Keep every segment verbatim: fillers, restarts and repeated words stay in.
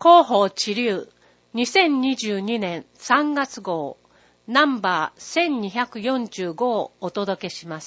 広報知流にせんにじゅうにねんさんがつ号ナンバーせんにひゃくよんじゅうごをお届けします。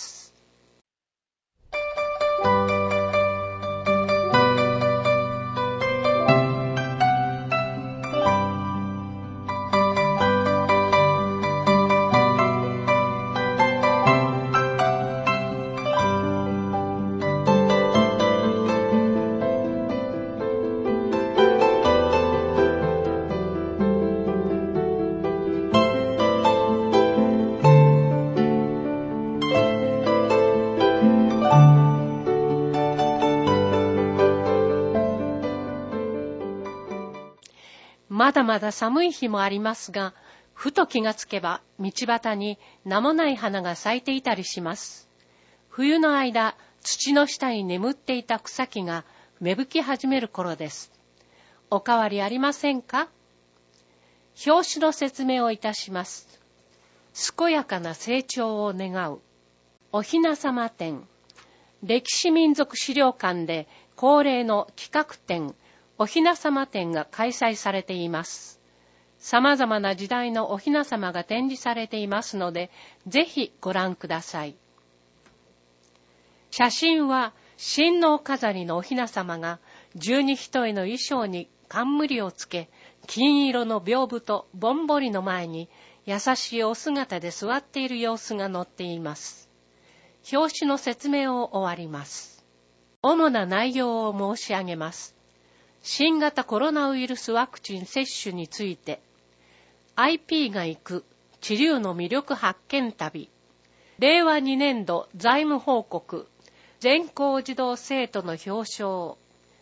まだまだ寒い日もありますが、ふと気がつけば道端に名もない花が咲いていたりします。冬の間、土の下に眠っていた草木が芽吹き始める頃です。お変わりありませんか？表紙の説明をいたします。健やかな成長を願う。おひなさま展。歴史民族資料館で恒例の企画展、おひなさま展が開催されています。様々な時代のおひなさまが展示されていますので、ぜひご覧ください。写真は、親王飾りのおひなさまが、十二単の衣装に冠をつけ、金色の屏風とぼんぼりの前に、優しいお姿で座っている様子が載っています。表紙の説明を終わります。主な内容を申し上げます。新型コロナウイルスワクチン接種について、アイピー が行く知流の魅力発見旅、れいわにねんど財務報告、全校児童生徒の表彰。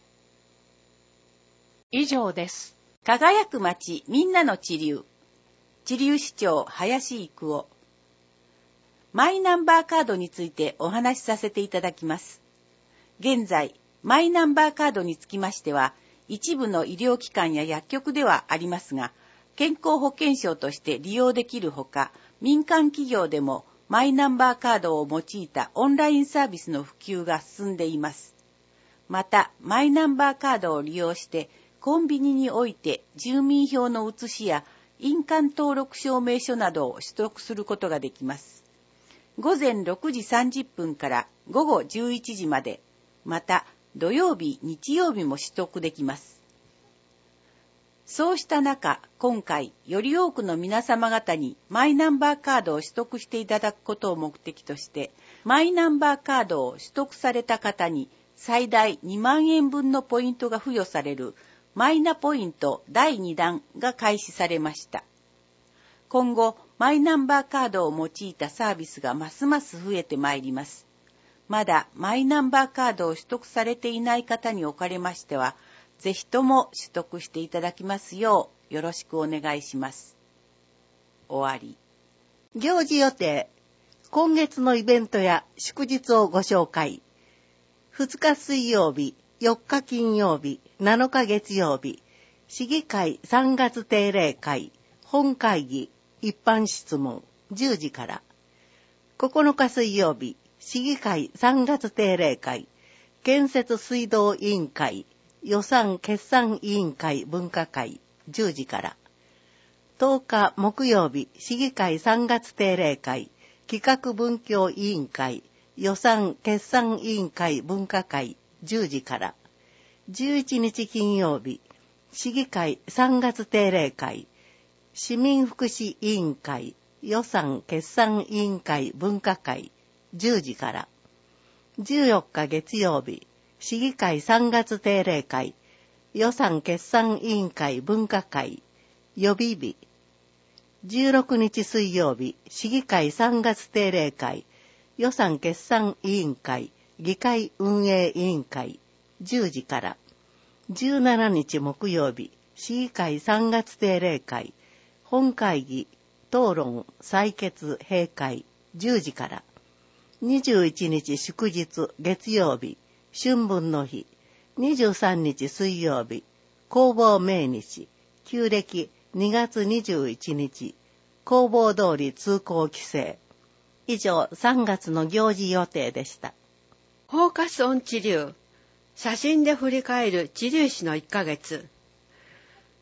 以上です。 輝く街みんなの知流。知流市長林育夫。マイナンバーカードについてお話しさせていただきます。現在、マイナンバーカードにつきましては、一部の医療機関や薬局ではありますが、健康保険証として利用できるほか、民間企業でもマイナンバーカードを用いたオンラインサービスの普及が進んでいます。また、マイナンバーカードを利用して、コンビニにおいて住民票の写しや印鑑登録証明書などを取得することができます。ごぜんろくじさんじゅっぷんからごごじゅういちじまで、また、土曜日、日曜日も取得できます。そうした中、今回、より多くの皆様方にマイナンバーカードを取得していただくことを目的として、マイナンバーカードを取得された方に最大にまんえんぶんのポイントが付与されるマイナポイントだいにだんが開始されました。今後、マイナンバーカードを用いたサービスがますます増えてまいります。まだマイナンバーカードを取得されていない方におかれましては、ぜひとも取得していただきますようよろしくお願いします。終わり。 行事予定。今月のイベントや祝日をご紹介。ふつか水曜日、よっか金曜日、なのか月曜日、市議会さんがつ定例会、本会議、一般質問、じゅうじから。ここのか水曜日、市議会さんがつ定例会、建設水道委員会、予算決算委員会分科会、じゅうじから。とおか木曜日、市議会さんがつ定例会、企画文教委員会、予算決算委員会分科会、じゅうじから。じゅういちにち金曜日、市議会さんがつ定例会、市民福祉委員会、予算決算委員会分科会、じゅうじから。じゅうよっか月曜日、市議会さんがつ定例会、予算決算委員会分科会、予備日。じゅうろくにち水曜日、市議会さんがつ定例会、予算決算委員会、議会運営委員会、じゅうじから。じゅうしちにち木曜日、市議会さんがつ定例会、本会議、討論、採決、閉会、じゅうじから。にじゅういちにち祝日、月曜日、春分の日。にじゅうさんにち水曜日、弘法命日、旧暦にがつにじゅういちにち、弘法通り通行規制。以上、さんがつの行事予定でした。 フォーカスオン知流。写真で振り返る知流史のいっかげつ。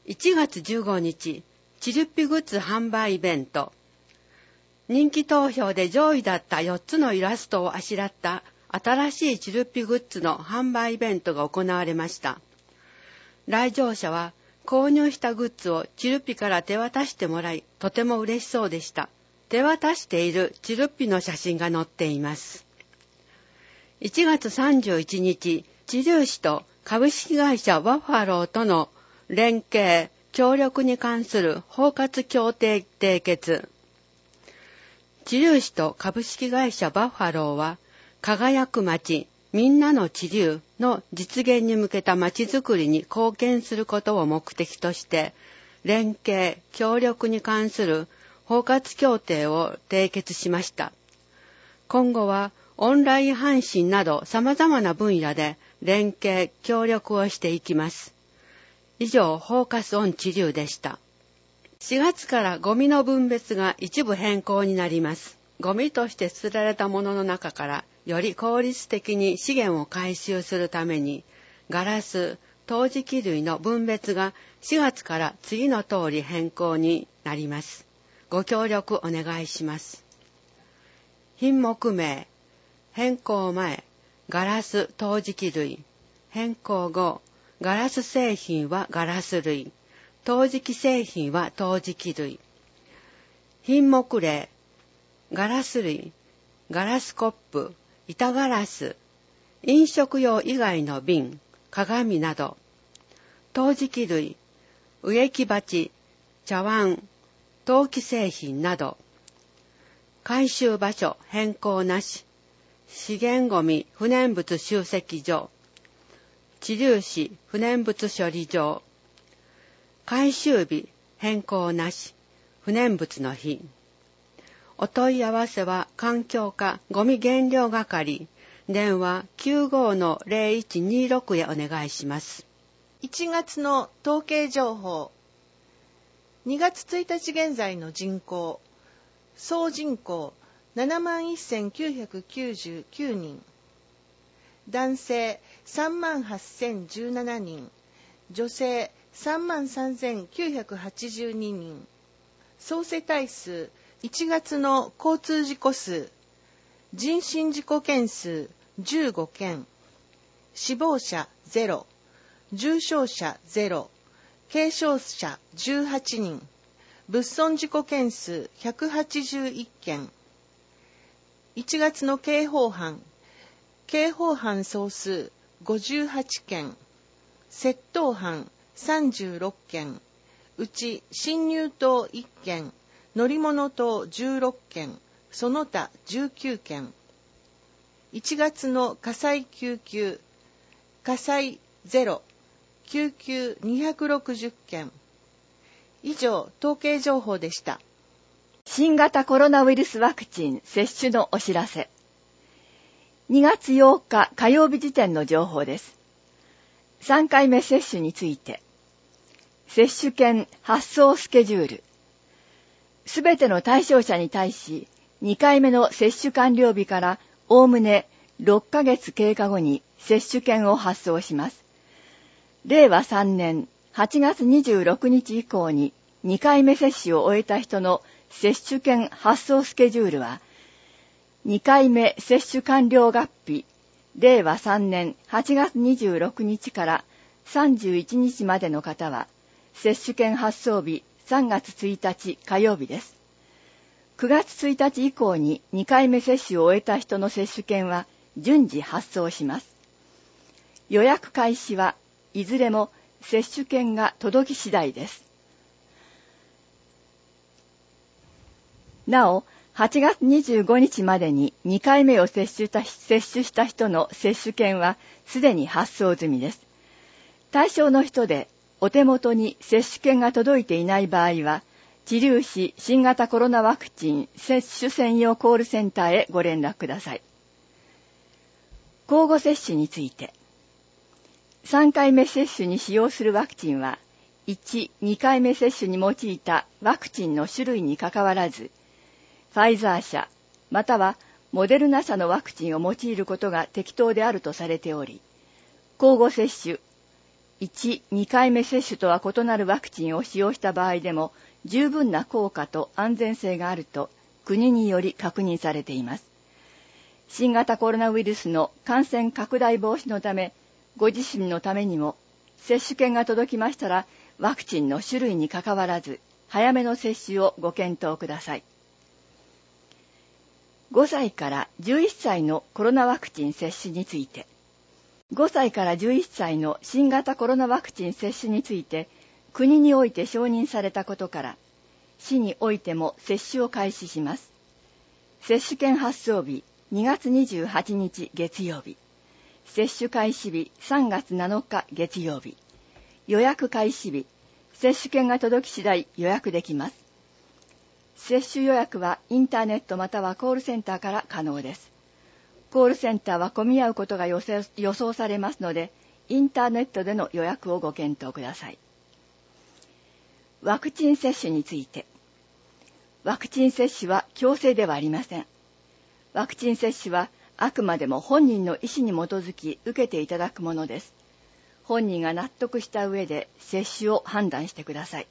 いちがつじゅうごにち、チルッピグッズ販売イベント。人気投票で上位だったよっつのイラストをあしらった新しいチルッピグッズの販売イベントが行われました。来場者は購入したグッズをチルッピから手渡してもらい、とても嬉しそうでした。手渡しているチルッピの写真が載っています。いちがつさんじゅういちにち、知立市と株式会社バファローとの連携、協力に関する包括協定締結。知立市と株式会社バファローは、輝く街、みんなの知立の実現に向けた街づくりに貢献することを目的として、連携、協力に関する包括協定を締結しました。今後はオンライン配信など様々な分野で連携、協力をしていきます。以上、フォーカスオン知立でした。しがつからゴミの分別が一部変更になります。ゴミとして捨てられたものの中からより効率的に資源を回収するために、ガラス、陶磁器類の分別がしがつから次の通り変更になります。ご協力お願いします。品目名、変更前、ガラス陶磁器類、変更後、ガラス製品はガラス類、陶磁器製品は陶磁器類。品目例、ガラス類、ガラスコップ、板ガラス、飲食用以外の瓶、鏡など。陶磁器類、植木鉢、茶碗、陶器製品など。回収場所変更なし。資源ごみ不燃物集積所。知立市不燃物処理場。回収日変更なし。不燃物の日。お問い合わせは環境課ごみ減量係。電話 きゅうご の ゼロいちにろく へお願いします。 いちがつの統計情報。にがつついたち現在の人口。総人口 ななまんせんきゅうひゃくきゅうじゅうきゅうにん。男性 さんまんはっせんじゅうななにん。女性 さんまんさんぜんきゅうひゃくはちじゅうににん。総世帯数いちがつの交通事故数。人身事故件数じゅうごけん。死亡者ゼロ。重傷者ゼロ。軽傷者じゅうはちにん。物損事故件数ひゃくはちじゅういっけん。いちがつの刑法犯。刑法犯総数ごじゅうはちけん。窃盗犯さんじゅうろっけん。うち侵入盗いっけん。乗り物盗じゅうろっけん。その他じゅうきゅうけん。いちがつの火災救急。火災ゼロ。救急にひゃくろくじゅっけん。以上、統計情報でした。 新型コロナウイルスワクチン接種のお知らせ。にがつようか火曜日時点の情報です。さんかいめ接種について。接種券発送スケジュール。すべての対象者に対し、にかいめの接種完了日からおおむねろっかげつ経過後に接種券を発送します。れいわさんねんはちがつにじゅうろくにち以降ににかいめ接種を終えた人の接種券発送スケジュールは、にかいめ接種完了月日、れいわさんねんはちがつにじゅうろくにちからさんじゅういちにちまでの方は、接種券発送日さんがつついたち火曜日です。くがつついたち以降ににかいめ接種を終えた人の接種券は順次発送します。予約開始はいずれも接種券が届き次第です。なお、はちがつにじゅうごにちまでににかいめを接種した、接種した人の接種券はすでに発送済みです。対象の人でお手元に接種券が届いていない場合は、知立市新型コロナワクチン接種専用コールセンターへご連絡ください。交互接種について。さんかいめ接種に使用するワクチンは、いち、にかいめ接種に用いたワクチンの種類にかかわらず、ファイザー社、またはモデルナ社のワクチンを用いることが適当であるとされており、交互接種、 いち、にかいめ接種とは異なるワクチンを使用した場合でも十分な効果と安全性があると国により確認されています。新型コロナウイルスの感染拡大防止のため、ご自身のためにも接種券が届きましたら、ワクチンの種類にかかわらず早めの接種をご検討ください。ごさいからじゅういっさいのコロナワクチン接種について、ごさいからじゅういっさいの新型コロナワクチン接種について国において承認されたことから、市においても接種を開始します。接種券発送日にがつにじゅうはちにち月曜日、接種開始日さんがつなのか月曜日、予約開始日、接種券が届き次第予約できます。接種予約はインターネットまたはコールセンターから可能です。コールセンターは混み合うことが予想されますので、インターネットでの予約をご検討ください。ワクチン接種について。ワクチン接種は強制ではありません。ワクチン接種はあくまでも本人の意思に基づき受けていただくものです。本人が納得した上で接種を判断してください。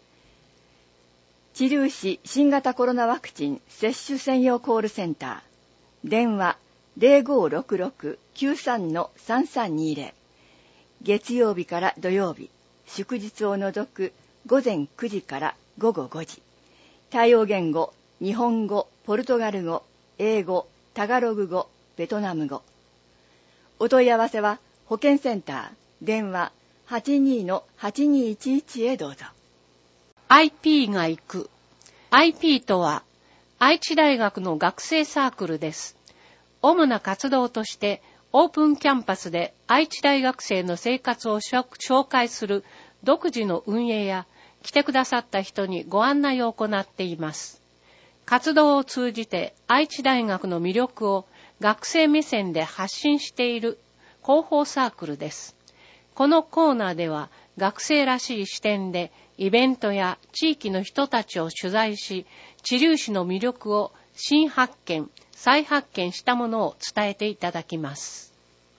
知立市新型コロナワクチン接種専用コールセンター、電話 ゼロごろくろくきゅうさんのさんさんにゼロ、月曜日から土曜日、祝日を除くごぜんくじからごごごじ、対応言語、日本語、ポルトガル語、英語、タガログ語、ベトナム語。お問い合わせは保健センター、電話 はちにのはちにいちいち へどうぞ。 アイピー が行く。アイピー とは愛知大学の学生サークルです。主な活動としてオープンキャンパスで愛知大学生の生活を紹介する独自の運営や、来てくださった人にご案内を行っています。活動を通じて愛知大学の魅力を学生目線で発信している広報サークルです。このコーナーでは学生らしい視点でイベントや地域の人たちを取材し、知立市の魅力を新発見、再発見したものを伝えていただきます。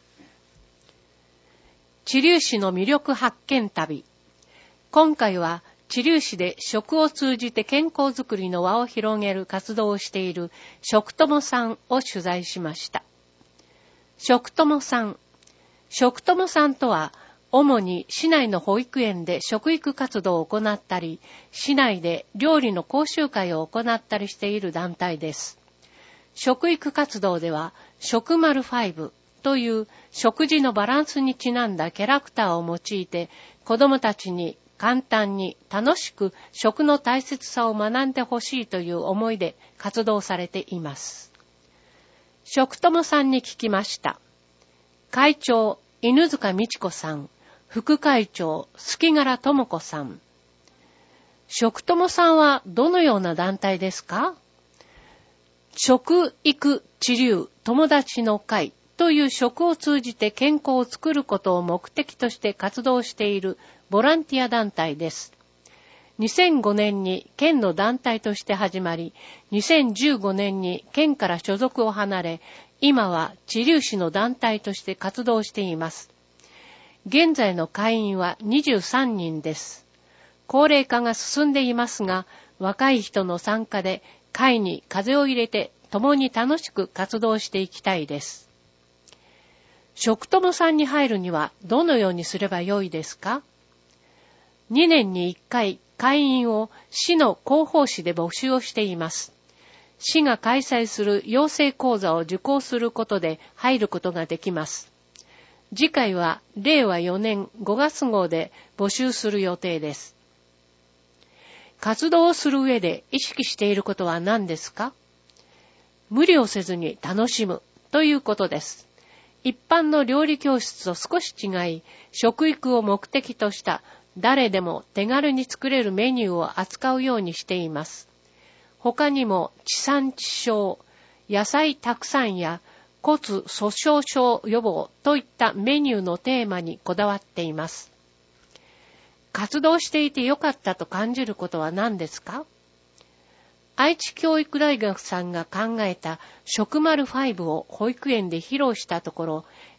知立市の魅力発見旅。今回は知立市で食を通じて健康づくりの輪を広げる活動をしている食友さんを取材しました。食友さん。食友さんとは、主に市内の保育園で食育活動を行ったり、市内で料理の講習会を行ったりしている団体です。食育活動では、食丸ごという食事のバランスにちなんだキャラクターを用いて、子どもたちに簡単に楽しく食の大切さを学んでほしいという思いで活動されています。食友さんに聞きました。会長、犬塚美智子さん。副会長、月柄智子さん。食友さんはどのような団体ですか？食育知立友達の会という食を通じて健康を作ることを目的として活動しているボランティア団体です。にせんごねんに県の団体として始まり、にせんじゅうごねんに県から所属を離れ、今は知立市の団体として活動しています。現在の会員はにじゅうさんにんです。高齢化が進んでいますが、若い人の参加で会に風を入れて共に楽しく活動していきたいです。食友さんに入るにはどのようにすればよいですか？にねんにいっかい会員を市の広報誌で募集をしています。市が開催する養成講座を受講することで入ることができます。次回はれいわよねんごがつ号で募集する予定です。活動をする上で意識していることは何ですか？無理をせずに楽しむということです。一般の料理教室と少し違い、食育を目的とした誰でも手軽に作れるメニューを扱うようにしています。他にも地産地消、野菜たくさんや骨粗鬆症予防といったメニューのテーマにこだわっています。活動していてよかったと感じることは何ですか？愛知教育大学さんが考えた食丸ごを保育園で披露したところ、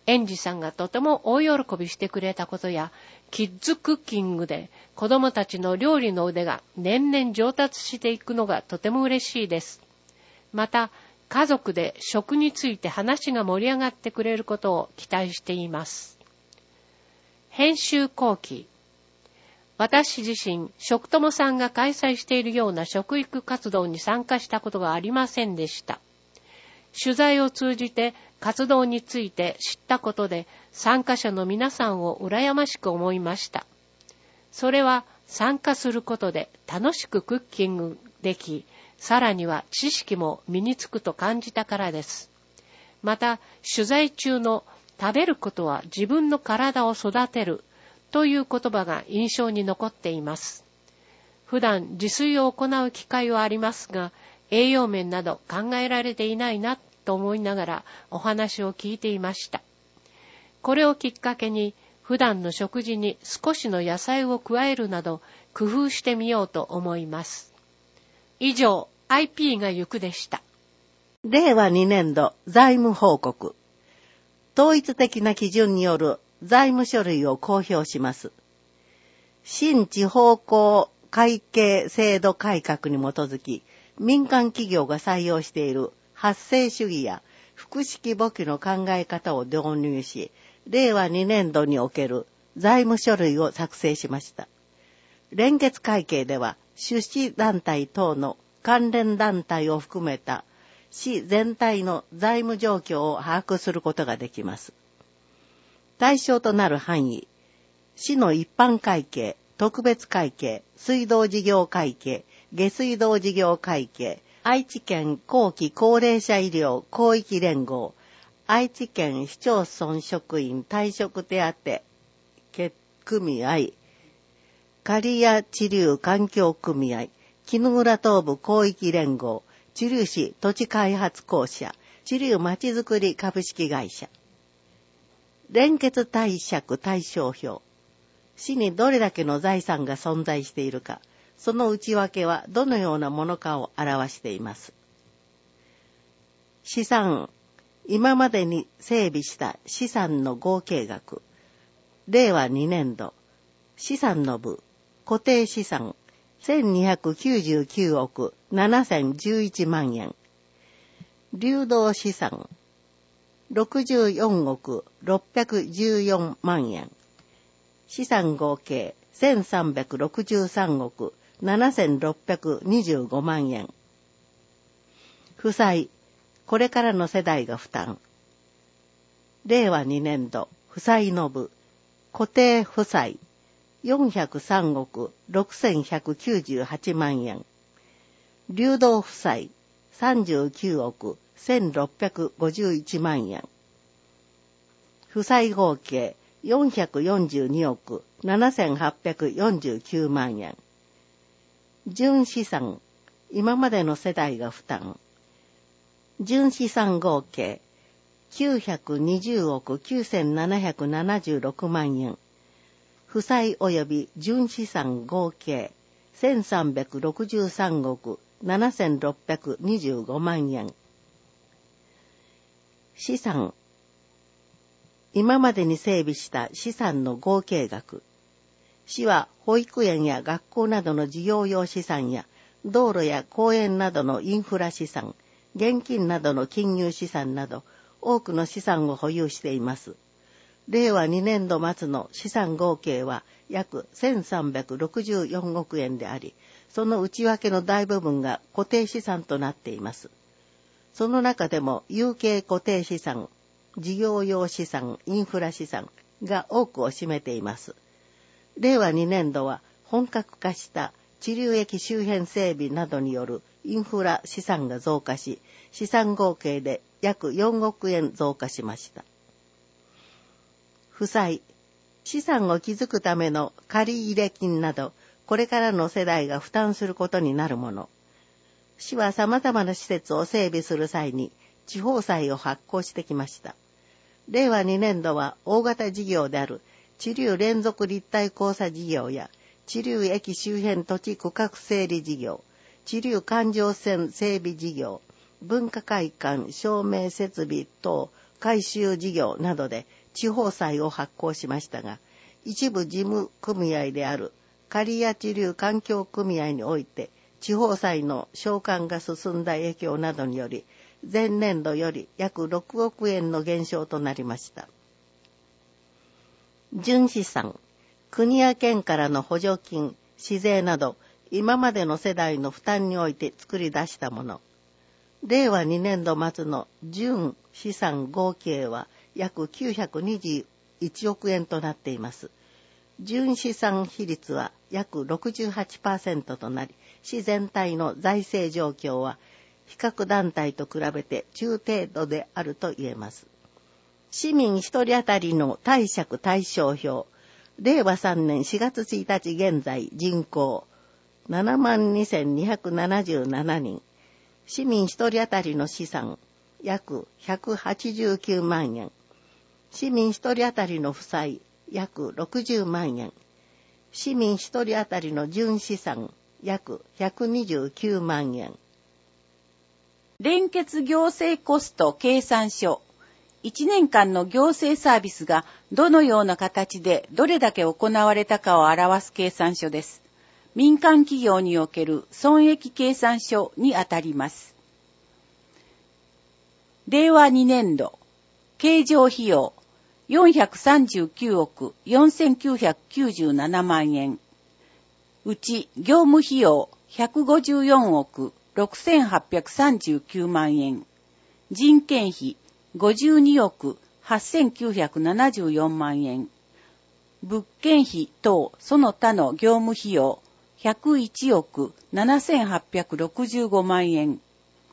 園児さんがとても大喜びしてくれたことや、キッズクッキングで子供たちの料理の腕が年々上達していくのがとても嬉しいです。また、家族で食について話が盛り上がってくれることを期待しています。編集後期。私自身、食友さんが開催しているような食育活動に参加したことがありませんでした。取材を通じて活動について知ったことで、参加者の皆さんを羨ましく思いました。それは参加することで楽しくクッキングでき、さらには知識も身につくと感じたからです。また、取材中の食べることは自分の体を育てるという言葉が印象に残っています。普段自炊を行う機会はありますが、栄養面など考えられていないなと思いながらお話を聞いていました。これをきっかけに普段の食事に少しの野菜を加えるなど工夫してみようと思います。以上、アイピー が行くでした。 れいわにねんど財務報告。統一的な基準による財務書類を公表します。新地方公会計制度改革に基づき、民間企業が採用している発生主義や複式簿記の考え方を導入し、れいわにねんどにおける財務書類を作成しました。連結会計では、出資団体等の関連団体を含めた市全体の財務状況を把握することができます。対象となる範囲、市の一般会計、特別会計、水道事業会計、下水道事業会計、愛知県後期高齢者医療広域連合、愛知県市町村職員退職手当組合、刈谷地流環境組合、絹浦東部広域連合、知立市土地開発公社、知立まちづくり株式会社。連結貸借対照表。市にどれだけの財産が存在しているか、その内訳はどのようなものかを表しています。資産、今までに整備した資産の合計額。れいわにねんど、資産の部、固定資産、せんにひゃくきゅうじゅうきゅうおくななせんじゅういちまんえん。流動資産、ろくじゅうよんおくろっぴゃくじゅうよんまんえん。資産合計せんさんびゃくろくじゅうさんおくななせんろっぴゃくにじゅうごまんえん。負債、これからの世代が負担。れいわにねんど、負債の部、固定負債、よんひゃくさんおくろくせんひゃくきゅうじゅうはちまんえん。流動負債、さんじゅうきゅうおくせんろっぴゃくごじゅういちまんえん。負債合計、よんひゃくよんじゅうにおくななせんはっぴゃくよんじゅうきゅうまんえん。純資産、今までの世代が負担。純資産合計、きゅうひゃくにじゅうおくきゅうせんななひゃくななじゅうろくまんえん。負債及び純資産合計、せんさんびゃくろくじゅうさんおくななせんろっぴゃくにじゅうごまんえん。資産、今までに整備した資産の合計額。市は保育園や学校などの事業用資産や道路や公園などのインフラ資産、現金などの金融資産など多くの資産を保有しています。れいわにねんど末の資産合計は約せんさんびゃくろくじゅうよんおくえんであり、その内訳の大部分が固定資産となっています。その中でも有形固定資産、事業用資産、インフラ資産が多くを占めています。れいわにねんどは本格化した地流駅周辺整備などによるインフラ資産が増加し、資産合計で約よんおくえん増加しました。負債、資産を築くための借入金など、これからの世代が負担することになるもの。市は様々な施設を整備する際に地方債を発行してきました。れいわにねんどは大型事業である地流連続立体交差事業や地流駅周辺土地区画整理事業、地流環状線整備事業、文化会館照明設備等改修事業などで地方債を発行しましたが、一部事務組合である刈谷地流環境組合において地方債の償還が進んだ影響などにより、前年度より約ろくおくえんの減少となりました。純資産、国や県からの補助金、市税など、今までの世代の負担において作り出したもの。れいわにねんど末の純資産合計は約きゅうひゃくにじゅういちおくえんとなっています。純資産比率は約 ろくじゅうはちパーセント となり、市全体の財政状況は比較団体と比べて中程度であると言えます。市民一人当たりの貸借対照表、れいわさんねんしがつついたち現在人口ななまんにせんにひゃくななじゅうななにん、市民一人当たりの資産約ひゃくはちじゅうきゅうまんえん、市民一人当たりの負債約ろくじゅうまんえん、市民一人当たりの純資産約ひゃくにじゅうきゅうまんえん。 連結行政コスト計算書。いちねんかんの行政サービスがどのような形でどれだけ行われたかを表す計算書です。民間企業における損益計算書にあたります。れいわにねんど、経常費用よんひゃくさんじゅうきゅうおくよんせんきゅうひゃくきゅうじゅうななまんえん。うち業務費用ひゃくごじゅうよんおくろくせんはっぴゃくさんじゅうきゅうまんえん。人件費ごじゅうにおくはっせんきゅうひゃくななじゅうよんまんえん。物件費等その他の業務費用ひゃくいちおくななせんはっぴゃくろくじゅうごまんえん。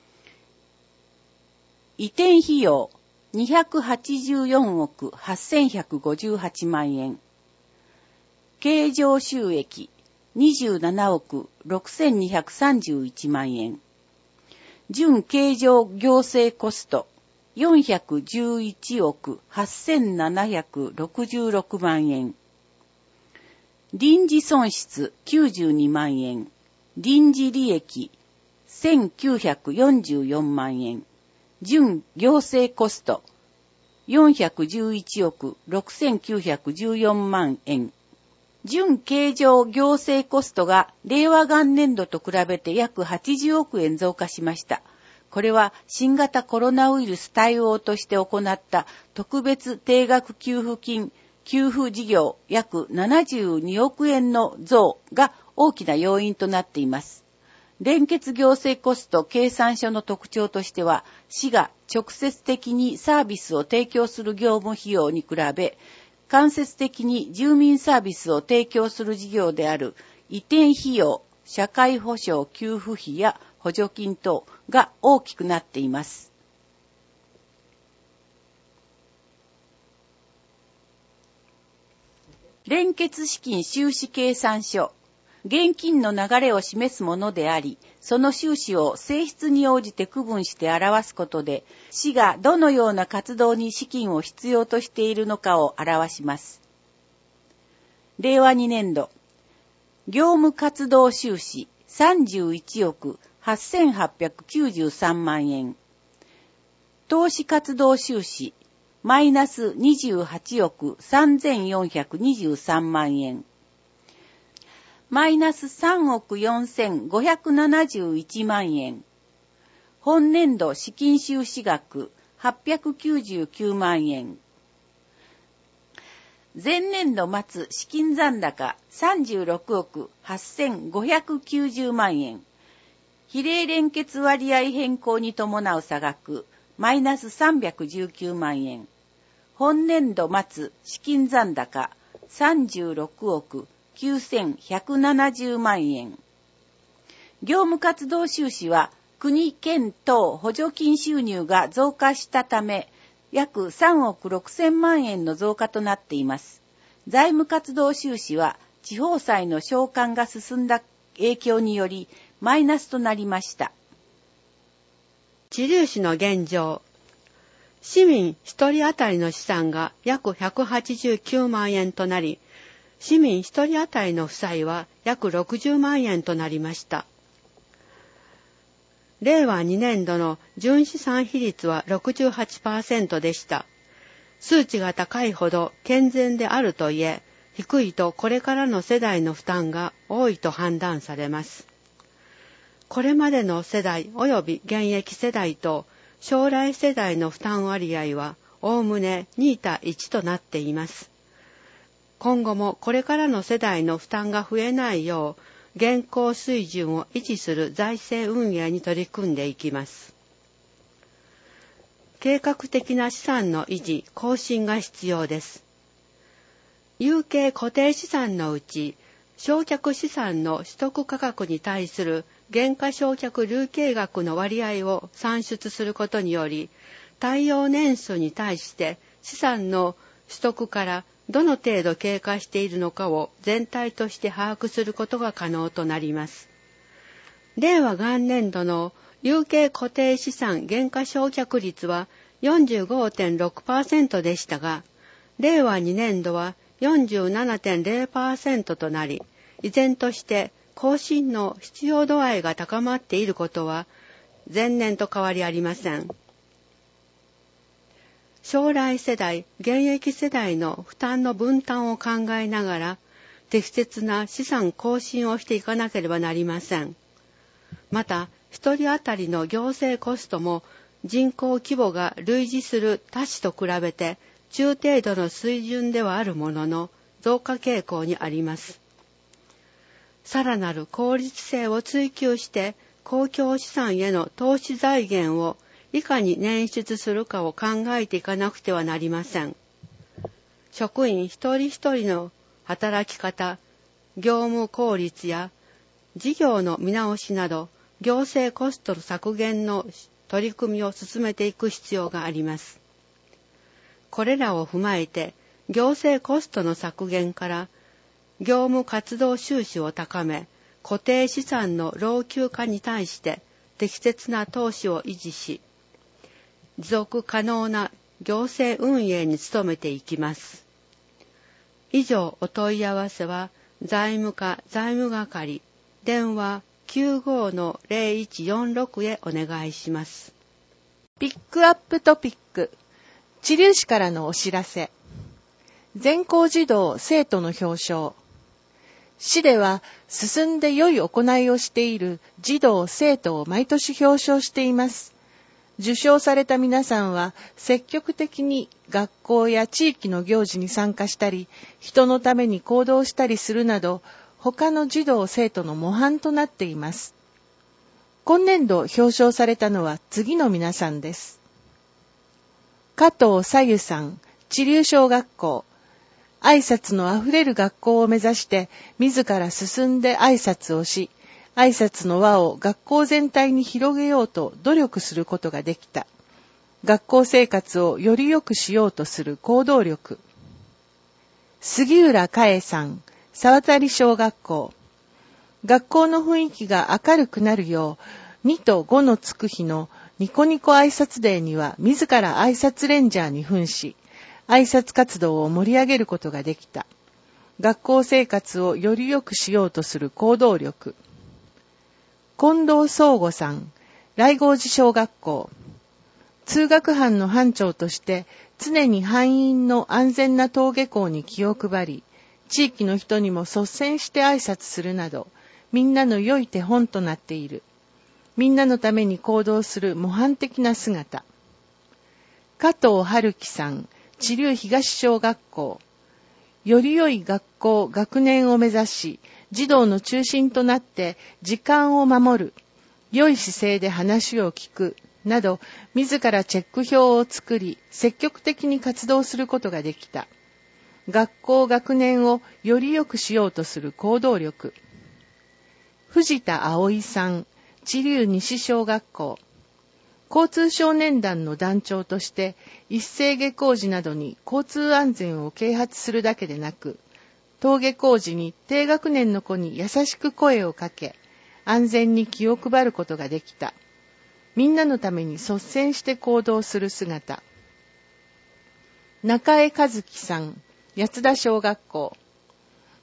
移転費用にひゃくはちじゅうよんおくはっせんひゃくごじゅうはちまんえん。経常収益にじゅうななおくろくせんにひゃくさんじゅういちまんえん。純経常行政コストよんひゃくじゅういちおくはっせんななひゃくろくじゅうろくまんえん。臨時損失きゅうじゅうにまんえん。臨時利益せんきゅうひゃくよんじゅうよんまんえん。純行政コストよんひゃくじゅういちおくろくせんきゅうひゃくじゅうよんまんえん。純経常行政コストが令和元年度と比べて約はちじゅうおくえん増加しました。これは新型コロナウイルス対応として行った特別定額給付金給付事業約ななじゅうにおくえんの増が大きな要因となっています。連結行政コスト計算書の特徴としては、市が直接的にサービスを提供する業務費用に比べ、間接的に住民サービスを提供する事業である移転費用、社会保障給付費や補助金等が大きくなっています。連結資金収支計算書。現金の流れを示すものであり、その収支を性質に応じて区分して表すことで、市がどのような活動に資金を必要としているのかを表します。れいわにねんど、業務活動収支さんじゅういちおくはっせんはっぴゃくきゅうじゅうさんまんえん。投資活動収支マイナスにじゅうはちおくさんぜんよんひゃくにじゅうさんまんえん。マイナスさんおくよんせんごひゃくななじゅういちまんえん。本年度資金収支額はっぴゃくきゅうじゅうきゅうまんえん。前年度末資金残高さんじゅうろくおくはっせんごひゃくきゅうじゅうまんえん。比例連結割合変更に伴う差額マイナスさんびゃくじゅうきゅうまんえん。本年度末資金残高さんじゅうろくおくきゅうせんひゃくななじゅうまんえん。業務活動収支は国県等補助金収入が増加したため約さんおくろくせんまんえんの増加となっています。財務活動収支は地方債の償還が進んだ影響によりマイナスとなりました。 地流市の現状。市民一人当たりの資産が約ひゃくはちじゅうきゅうまんえんとなり、市民一人当たりの負債は約ろくじゅうまんえんとなりました。 れいわにねんどの純資産比率は ろくじゅうはちパーセント でした。数値が高いほど健全であるといえ、低いとこれからの世代の負担が多いと判断されます。これまでの世代及び現役世代と将来世代の負担割合はおおむねにたいちとなっています。今後もこれからの世代の負担が増えないよう、現行水準を維持する財政運営に取り組んでいきます。計画的な資産の維持・更新が必要です。有形固定資産のうち、償却資産の取得価格に対する減価償却累計額の割合を算出することにより、耐用年数に対して資産の取得からどの程度経過しているのかを全体として把握することが可能となります。れいわ元年度の有形固定資産減価償却率は よんじゅうごてんろくパーセント でしたが、れいわにねんどは よんじゅうななてんれいパーセント となり、依然として更新の必要度合いが高まっていることは前年と変わりありません。将来世代、現役世代の負担の分担を考えながら、適切な資産更新をしていかなければなりません。また、一人当たりの行政コストも人口規模が類似する他市と比べて中程度の水準ではあるものの増加傾向にあります。さらなる効率性を追求して公共資産への投資財源をいかに捻出するかを考えていかなくてはなりません。職員一人一人の働き方、業務効率や事業の見直しなど、行政コストの削減の取り組みを進めていく必要があります。これらを踏まえて、行政コストの削減から業務活動収支を高め、固定資産の老朽化に対して適切な投資を維持し、持続可能な行政運営に努めていきます。以上、お問い合わせは財務課財務係電話 きゅうごのゼロいちよんろく へお願いします。 ピックアップトピック、知立市からのお知らせ。全校児童生徒の表彰。市では進んで良い行いをしている児童生徒を毎年表彰しています。受賞された皆さんは積極的に学校や地域の行事に参加したり、人のために行動したりするなど、他の児童生徒の模範となっています。今年度表彰されたのは次の皆さんです。加藤さゆさん、知立小学校。挨拶のあふれる学校を目指して自ら進んで挨拶をし、挨拶の輪を学校全体に広げようと努力することができた。学校生活をより良くしようとする行動力。杉浦かえさん、沢渡小学校。学校の雰囲気が明るくなるよう、にとごのつく日のニコニコ挨拶デーには自ら挨拶レンジャーに扮し、挨拶活動を盛り上げることができた。学校生活をより良くしようとする行動力。近藤壮吾さん、来郷寺小学校。通学班の班長として常に班員の安全な登下校に気を配り、地域の人にも率先して挨拶するなど、みんなの良い手本となっている。みんなのために行動する模範的な姿。加藤春樹さん、知立東小学校。より良い学校、学年を目指し、児童の中心となって時間を守る、良い姿勢で話を聞く、など、自らチェック表を作り、積極的に活動することができた。学校、学年をより良くしようとする行動力。藤田葵さん、知立西小学校。交通少年団の団長として、一斉下校時などに交通安全を啓発するだけでなく、登下校時に低学年の子に優しく声をかけ、安全に気を配ることができた。みんなのために率先して行動する姿。中江和樹さん、八田小学校。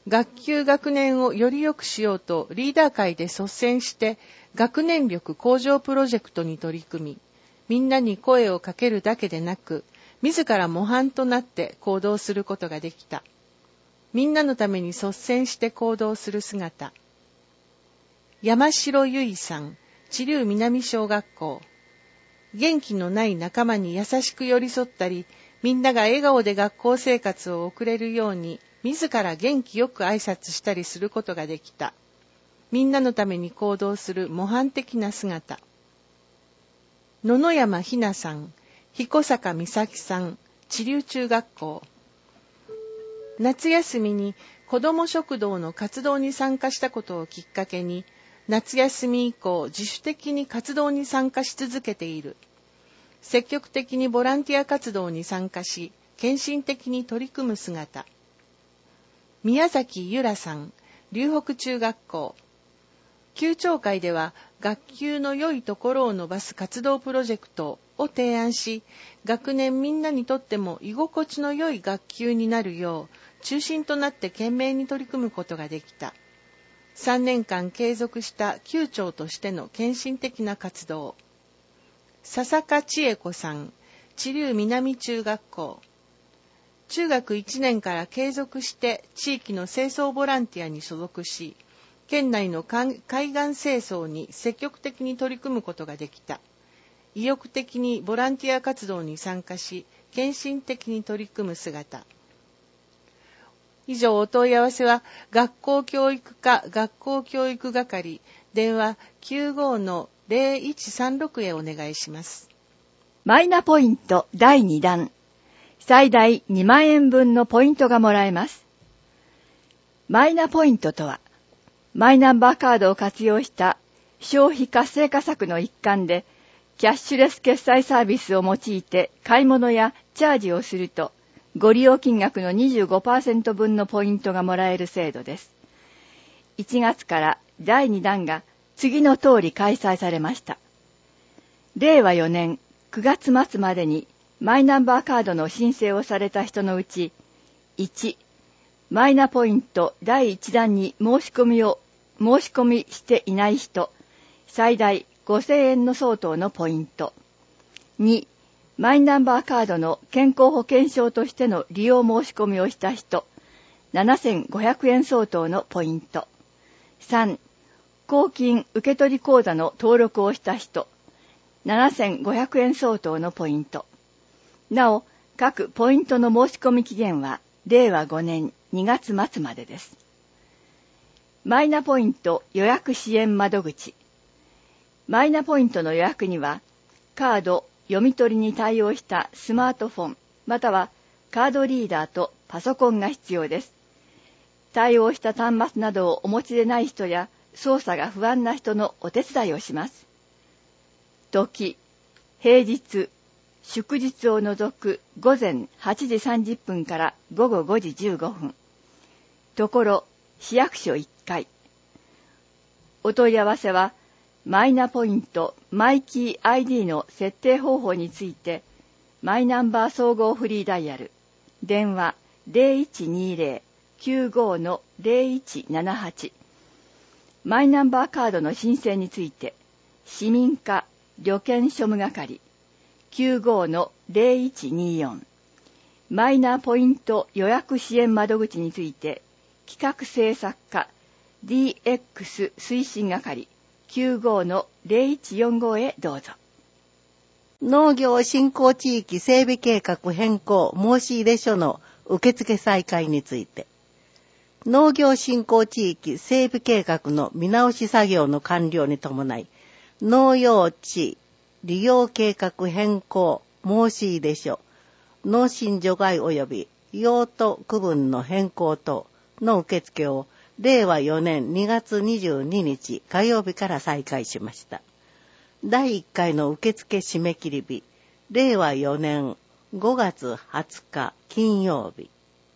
学級学年をより良くしようとリーダー会で率先して学年力向上プロジェクトに取り組み、みんなに声をかけるだけでなく、自ら模範となって行動することができた。みんなのために率先して行動する姿。山城ゆいさん、知立南小学校。元気のない仲間に優しく寄り添ったり、みんなが笑顔で学校生活を送れるように、自ら元気よく挨拶したりすることができた。みんなのために行動する模範的な姿。野々山ひなさん、彦坂美咲さん、知立中学校。夏休みに子ども食堂の活動に参加したことをきっかけに、夏休み以降自主的に活動に参加し続けている。積極的にボランティア活動に参加し、献身的に取り組む姿。宮崎ゆらさん、龍北中学校。級長会では学級の良いところを伸ばす活動プロジェクトを提案し、学年みんなにとっても居心地の良い学級になるよう中心となって懸命に取り組むことができた。さんねんかん継続した級長としての献身的な活動。笹香千恵子さん、知立南中学校。中学いちねんから継続して地域の清掃ボランティアに所属し、県内の海岸清掃に積極的に取り組むことができた。意欲的にボランティア活動に参加し、献身的に取り組む姿。以上、お問い合わせは、学校教育課学校教育係、電話 きゅうご の ゼロいちさんろく へお願いします。 マイナポイントだいにだん。最大にまんえんぶんのポイントがもらえます。マイナポイントとは、マイナンバーカードを活用した消費活性化策の一環で、キャッシュレス決済サービスを用いて買い物やチャージをすると、ご利用金額の にじゅうごパーセント 分のポイントがもらえる制度です。いちがつからだいにだんが次の通り開催されました。れいわよねんくがつまつまでにマイナンバーカードの申請をされた人のうち、いち、マイナポイントだいいちだんに申し込みを申し込みしていない人、最大ごせんえんの相当のポイント。に、マイナンバーカードの健康保険証としての利用申し込みをした人、ななせんごひゃくえん相当のポイント。さん、公金受取口座の登録をした人、ななせんごひゃくえん相当のポイント。なお、各ポイントの申し込み期限は、れいわごねんにがつまつまでです。マイナポイント予約支援窓口。マイナポイントの予約には、カード読み取りに対応したスマートフォン、またはカードリーダーとパソコンが必要です。対応した端末などをお持ちでない人や操作が不安な人のお手伝いをします。時、平日、祝日を除くごぜんはちじさんじゅっぷんからごごごじじゅうごふん。ところ、市役所いっかい。お問い合わせは、マイナポイントマイキー アイディー の設定方法について、マイナンバー総合フリーダイヤル、電話 ゼロいちにゼロ きゅうご の ゼロいちななはち。マイナンバーカードの申請について、市民課旅券庶務係 きゅうご の ゼロいちによん。マイナーポイント予約支援窓口について、企画制作課 ディーエックス 推進係きゅうご の ゼロいちよんご へどうぞ。 農業振興地域整備計画変更申し入れ書の受付再開について、農業振興地域整備計画の見直し作業の完了に伴い、農用地利用計画変更申し入れ書、農心除外及び用途区分の変更等の受付をれいわよねんにがつにじゅうににち火曜日から再開しました。だいいっかいの受付締め切り日、れいわよねんごがつはつか金曜日。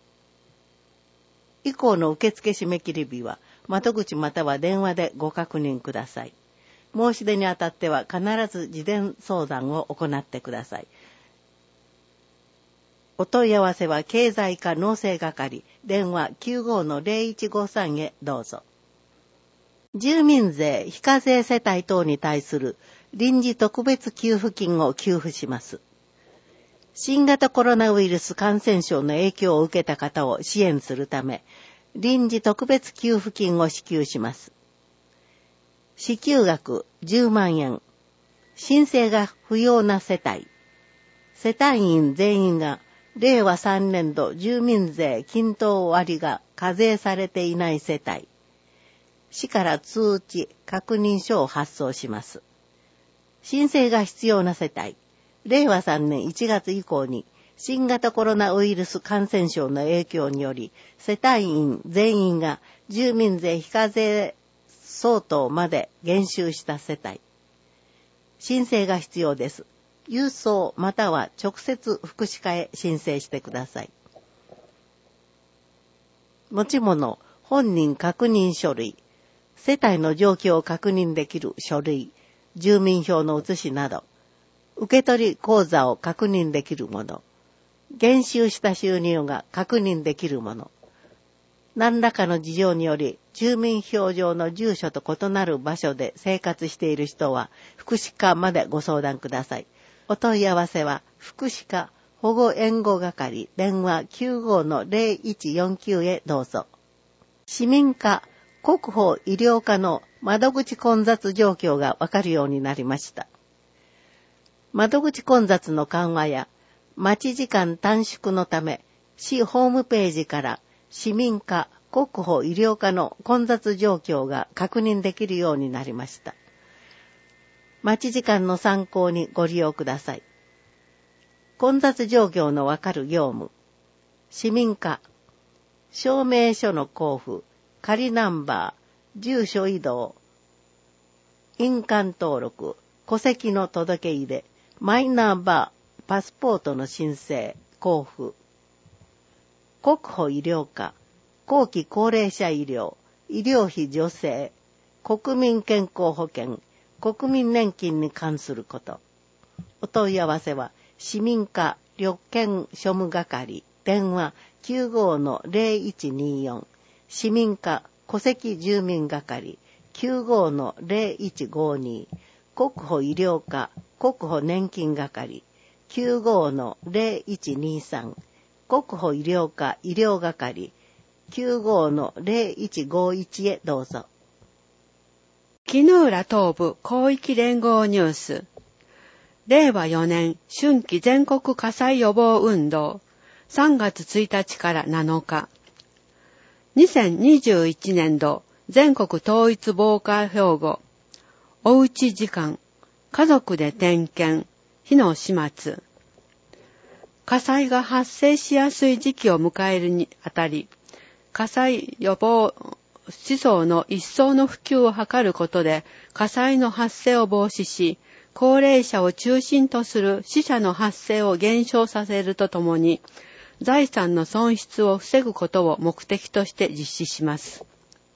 以降の受付締め切り日は、窓口または電話でご確認ください。申し出にあたっては必ず事前相談を行ってください。 お問い合わせは経済課農政係、電話 きゅうごのゼロいちごさん へどうぞ。住民税非課税世帯等に対する臨時特別給付金を給付します。新型コロナウイルス感染症の影響を受けた方を支援するため、臨時特別給付金を支給します。支給額じゅうまんえん。申請が不要な世帯。世帯員全員がれいわさんねんど住民税均等割が課税されていない世帯。市から通知、確認書を発送します。申請が必要な世帯。れいわさんねんいちがつ以降に新型コロナウイルス感染症の影響により世帯員全員が住民税非課税相当まで減収した世帯。申請が必要です。郵送または直接福祉課へ申請してください。持ち物、本人確認書類、世帯の状況を確認できる書類、住民票の写しなど、受取口座を確認できるもの、減収した収入が確認できるもの、何らかの事情により住民票上の住所と異なる場所で生活している人は福祉課までご相談ください。お問い合わせは福祉課保護援護係電話 きゅうごのゼロいちよんきゅう へどうぞ。市民課国保医療課の窓口混雑状況がわかるようになりました。窓口混雑の緩和や待ち時間短縮のため、市ホームページから市民課国保医療課の混雑状況が確認できるようになりました。待ち時間の参考にご利用ください。混雑状況のわかる業務。市民課証明書の交付、仮ナンバー、住所移動、印鑑登録、戸籍の届け入れ、マイナンバー、パスポートの申請、交付。国保医療課、後期高齢者医療、医療費助成、国民健康保険、国民年金に関すること。お問い合わせは、市民課旅券庶務係、電話 きゅうごのゼロいちによん、市民課戸籍住民係 きゅうごのゼロいちごに、国保医療課国保年金係 きゅうごのゼロいちにさん、国保医療課医療係 きゅうごのゼロいちごいち へどうぞ。 木浦東部広域連合ニュース。れいわよねん春季全国火災予防運動さんがつついたちからなのか。にせんにじゅういちねんど全国統一防火標語。おうち時間。家族で点検。火の始末。火災が発生しやすい時期を迎えるにあたり、火災予防思想の一層の普及を図ることで火災の発生を防止し、高齢者を中心とする死者の発生を減少させるとともに、財産の損失を防ぐことを目的として実施します。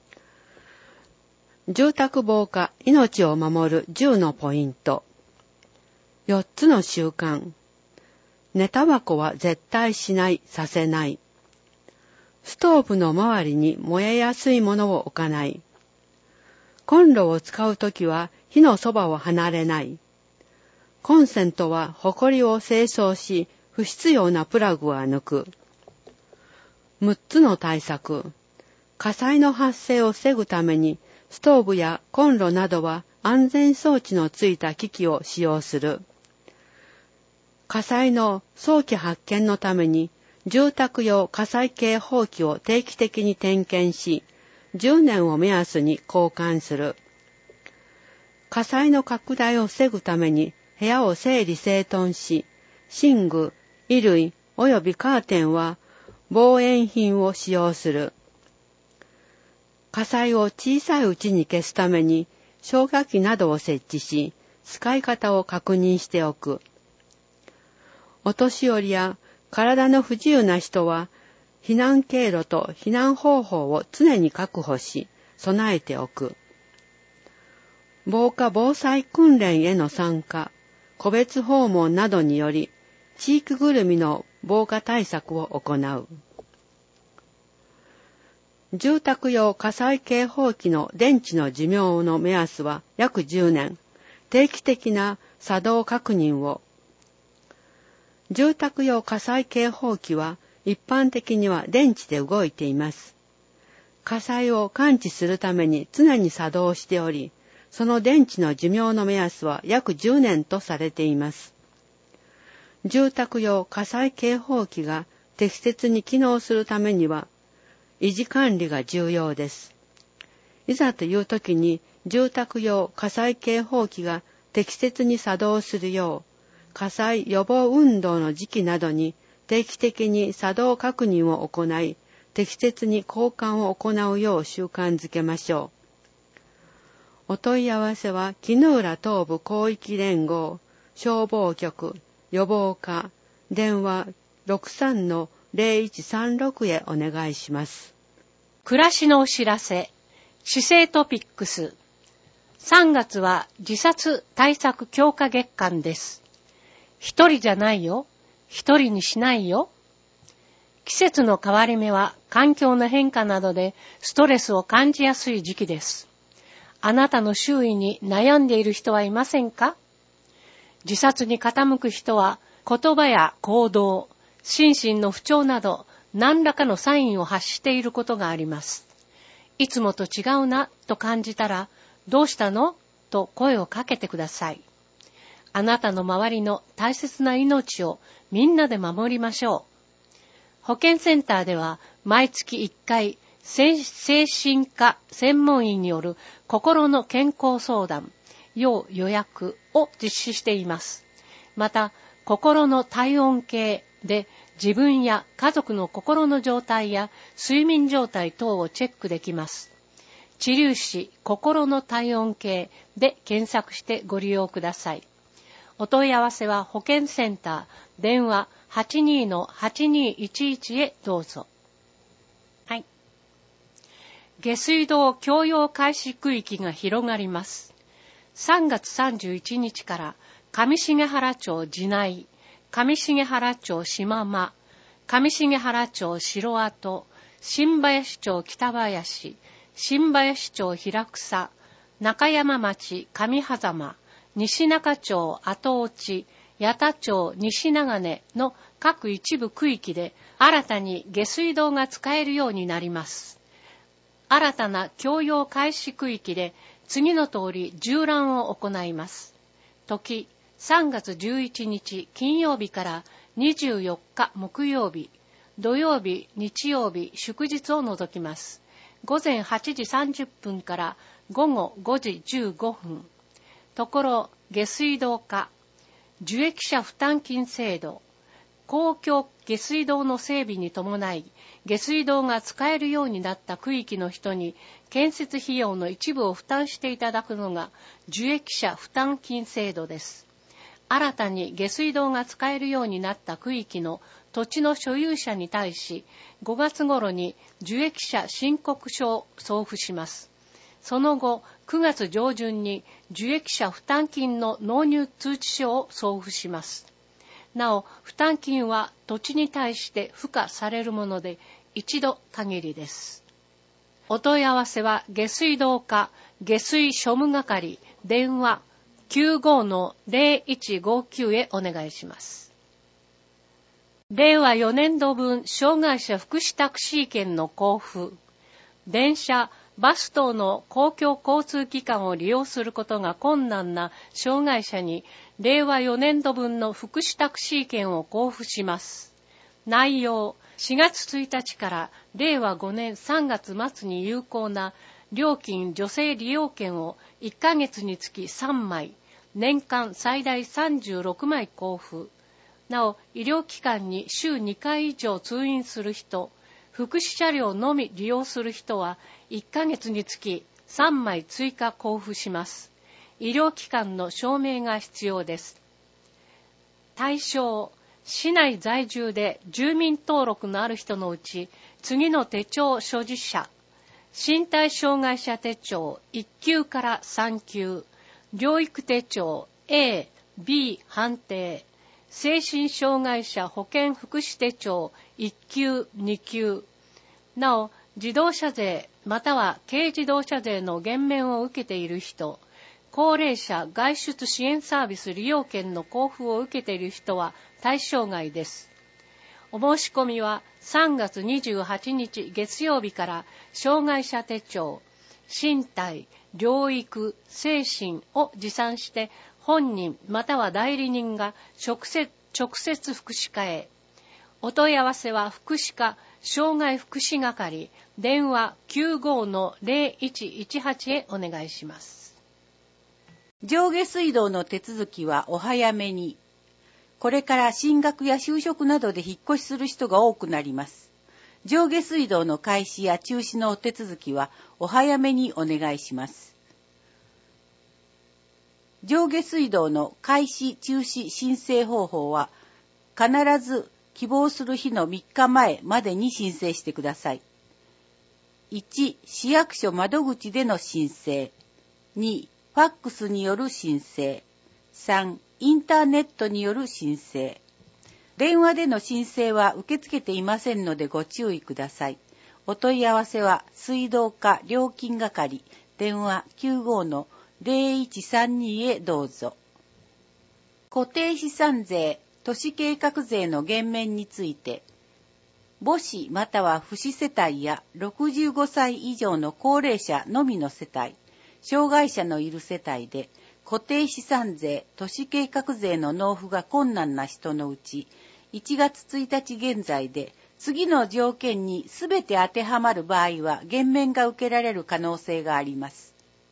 住宅防火、命を守るじゅうのポイント。よっつの習慣。寝タバコは絶対しない、させない。ストーブの周りに燃えやすいものを置かない。コンロを使うときは火のそばを離れない。コンセントはホコリを清掃し、不必要なプラグは抜く。むっつの対策。火災の発生を防ぐために、ストーブやコンロなどは安全装置のついた機器を使用する。火災の早期発見のために、住宅用火災警報器を定期的に点検し、じゅうねんを目安に交換する。火災の拡大を防ぐために部屋を整理整頓し、寝具、衣類及びカーテンは防煙品を使用する。火災を小さいうちに消すために消火器などを設置し、使い方を確認しておく。お年寄りや体の不自由な人は、避難経路と避難方法を常に確保し、備えておく。防火防災訓練への参加、個別訪問などにより、地域ぐるみの防火対策を行う。住宅用火災警報器の電池の寿命の目安は約じゅうねん。定期的な作動確認を。住宅用火災警報器は一般的には電池で動いています。火災を感知するために常に作動しており、その電池の寿命の目安は約じゅうねんとされています。住宅用火災警報器が適切に機能するためには、維持管理が重要です。いざという時に住宅用火災警報器が適切に作動するよう、火災予防運動の時期などに定期的に作動確認を行い、適切に交換を行うよう習慣づけましょう。お問い合わせは、絹浦東部広域連合消防局予防課電話 ろくさんのゼロいちさんろく へお願いします。 暮らしのお知らせ、市政トピックス。さんがつは自殺対策強化月間です。一人じゃないよ。一人にしないよ。季節の変わり目は環境の変化などでストレスを感じやすい時期です。あなたの周囲に悩んでいる人はいませんか？自殺に傾く人は言葉や行動、心身の不調など何らかのサインを発していることがあります。いつもと違うなと感じたら、どうしたの？と声をかけてください。あなたの周りの大切な命をみんなで守りましょう。保健センターでは毎月いっかい精神科専門医による心の健康相談、要予約を実施しています。また、心の体温計で自分や家族の心の状態や睡眠状態等をチェックできます。知粒子心の体温計で検索してご利用ください。お問い合わせは保健センター電話 はちにーのはちにーいちいち へどうぞ。はい。下水道共用開始区域が広がります。さんがつさんじゅういちにちから上重原町地内、上重原町島間、上重原町城跡、新林町北林、新林町平草、中山町上狭間、西中町後落、八田町西長根の各一部区域で新たに下水道が使えるようになります。新たな共用開始区域で次の通り縦覧を行います。時、さんがつじゅういちにち金曜日からにじゅうよっか木曜日、土曜日、日曜日、祝日を除きます。ごぜんはちじさんじゅっぷんからごごごじじゅうごふん。ところ、下水道課、受益者負担金制度、公共下水道の整備に伴い、下水道が使えるようになった区域の人に建設費用の一部を負担していただくのが受益者負担金制度です。新たに下水道が使えるようになった区域の土地の所有者に対し、ごがつ頃に受益者申告書を送付します。その後、くがつ上旬に受益者負担金の納入通知書を送付します。なお、負担金は土地に対して付加されるもので、一度限りです。お問い合わせは、下水道課下水庶務係電話 きゅうごのゼロいちごきゅう へお願いします。れいわよねんどぶん障害者福祉タクシー券の交付。電車、バス等の公共交通機関を利用することが困難な障害者にれいわよねんどぶんの福祉タクシー券を交付します。内容、しがつついたちかられいわごねんさんがつまつに有効な料金助成利用券をいっかげつにつきさんまい、年間最大さんじゅうろくまい交付。なお、医療機関に週にかい以上通院する人、福祉車両のみ利用する人はいっかげつにつきさんまい追加交付します。医療機関の証明が必要です。対象、市内在住で住民登録のある人のうち、次の手帳所持者、身体障害者手帳いっきゅうからさんきゅう、療育手帳 A、B 判定、 精神障害者保健福祉手帳いっ級に級。なお、自動車税または軽自動車税の減免を受けている人、高齢者外出支援サービス利用券の交付を受けている人は対象外です。お申し込みはさんがつにじゅうはちにち月曜日から障害者手帳、身体、療育、精神を持参して本人または代理人が直接、直接福祉課へ。お問い合わせは福祉課障害福祉係電話 きゅうご の ゼロいちいちはち へお願いします。 上下水道の手続きはお早めに。これから進学や就職などで引っ越しする人が多くなります。上下水道の開始や中止のお手続きはお早めにお願いします。上下水道の開始中止申請方法は必ず希望する日のみっかまえまでに申請してください。いち. 市役所窓口での申請。に. ファックスによる申請。さん. インターネットによる申請。電話での申請は受け付けていませんのでご注意ください。お問い合わせは水道課料金係電話 きゅうご の ゼロいちさんに へどうぞ。固定資産税、都市計画税の減免について、母子または父子世帯やろくじゅうごさい以上の高齢者のみの世帯、障害者のいる世帯で、固定資産税、都市計画税の納付が困難な人のうち、いちがつついたち現在で、次の条件にすべて当てはまる場合は減免が受けられる可能性があります。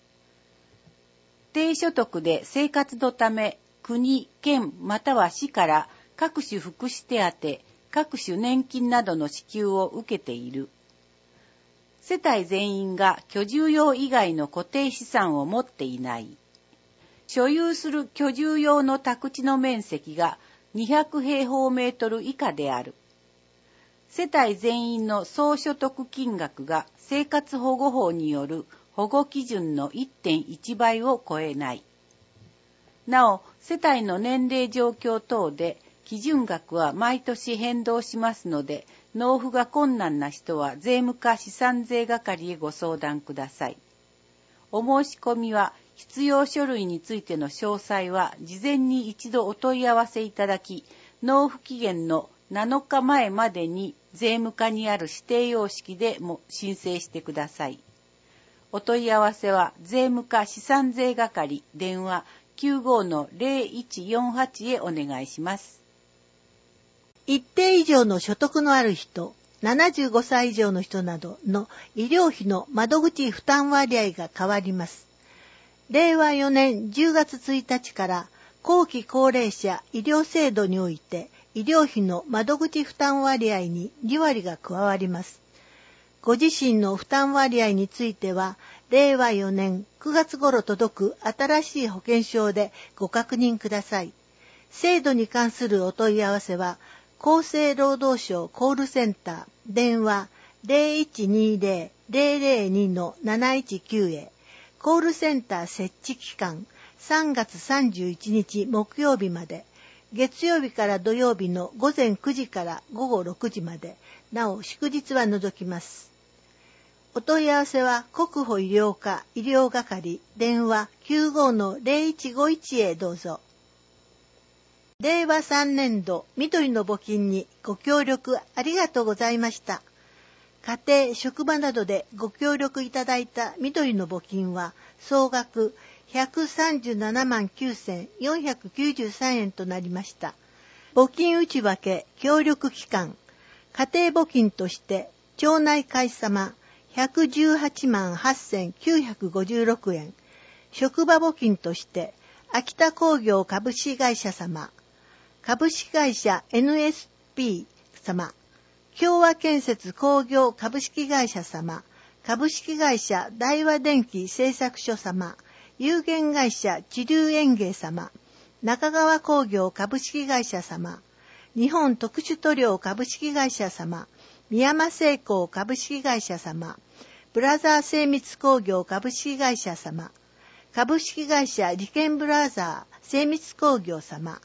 低所得で生活のため、国、県または市から各種福祉手当、各種年金などの支給を受けている。世帯全員が居住用以外の固定資産を持っていない。所有する居住用の宅地の面積がにひゃくへいほうメートル以下である。世帯全員の総所得金額が生活保護法による保護基準の いってんいちばいを超えない。なお、世帯の年齢状況等で基準額は毎年変動しますので、納付が困難な人は税務課資産税係へご相談ください。お申し込みは必要書類についての詳細は事前に一度お問い合わせいただき、納付期限のなのかまえまでに税務課にある指定様式でも申請してください。お問い合わせは税務課資産税係電話 きゅうご の ゼロいちよんはち へお願いします。 一定以上の所得のある人、ななじゅうごさい以上の人などの医療費の窓口負担割合が変わります。れいわよねんじゅうがつついたちから後期高齢者医療制度において医療費の窓口負担割合ににわりが加わります。ご自身の負担割合については、れいわよねんくがつ頃届く新しい保険証でご確認ください。制度に関するお問い合わせは、厚生労働省コールセンター電話 ゼロいちにゼロ ゼロゼロに のなないちきゅう へ、コールセンター設置期間さんがつさんじゅういちにち木曜日まで、月曜日から土曜日のごぜんくじからごごろくじまで、なお祝日は除きます。お問い合わせは国保医療課医療係電話 きゅうご の ゼロいちごいち へどうぞ。れいわさんねんど緑の募金にご協力ありがとうございました。家庭、職場などでご協力いただいた緑の募金は総額ひゃくさんじゅうななまんきゅうせんよんひゃくきゅうじゅうさんえんとなりました。募金内訳協力期間、家庭募金として町内会様ひゃくじゅうはちまんはっせんきゅうひゃくごじゅうろくえん、職場募金として秋田工業株式会社様、株式会社 エヌエスピー 様、共和建設工業株式会社様、株式会社大和電機製作所様、有限会社知立園芸様、中川工業株式会社様、日本特殊塗料株式会社様、三山製鋼株式会社様、ブラザー精密工業株式会社様、株式会社利権ブラザー精密工業様、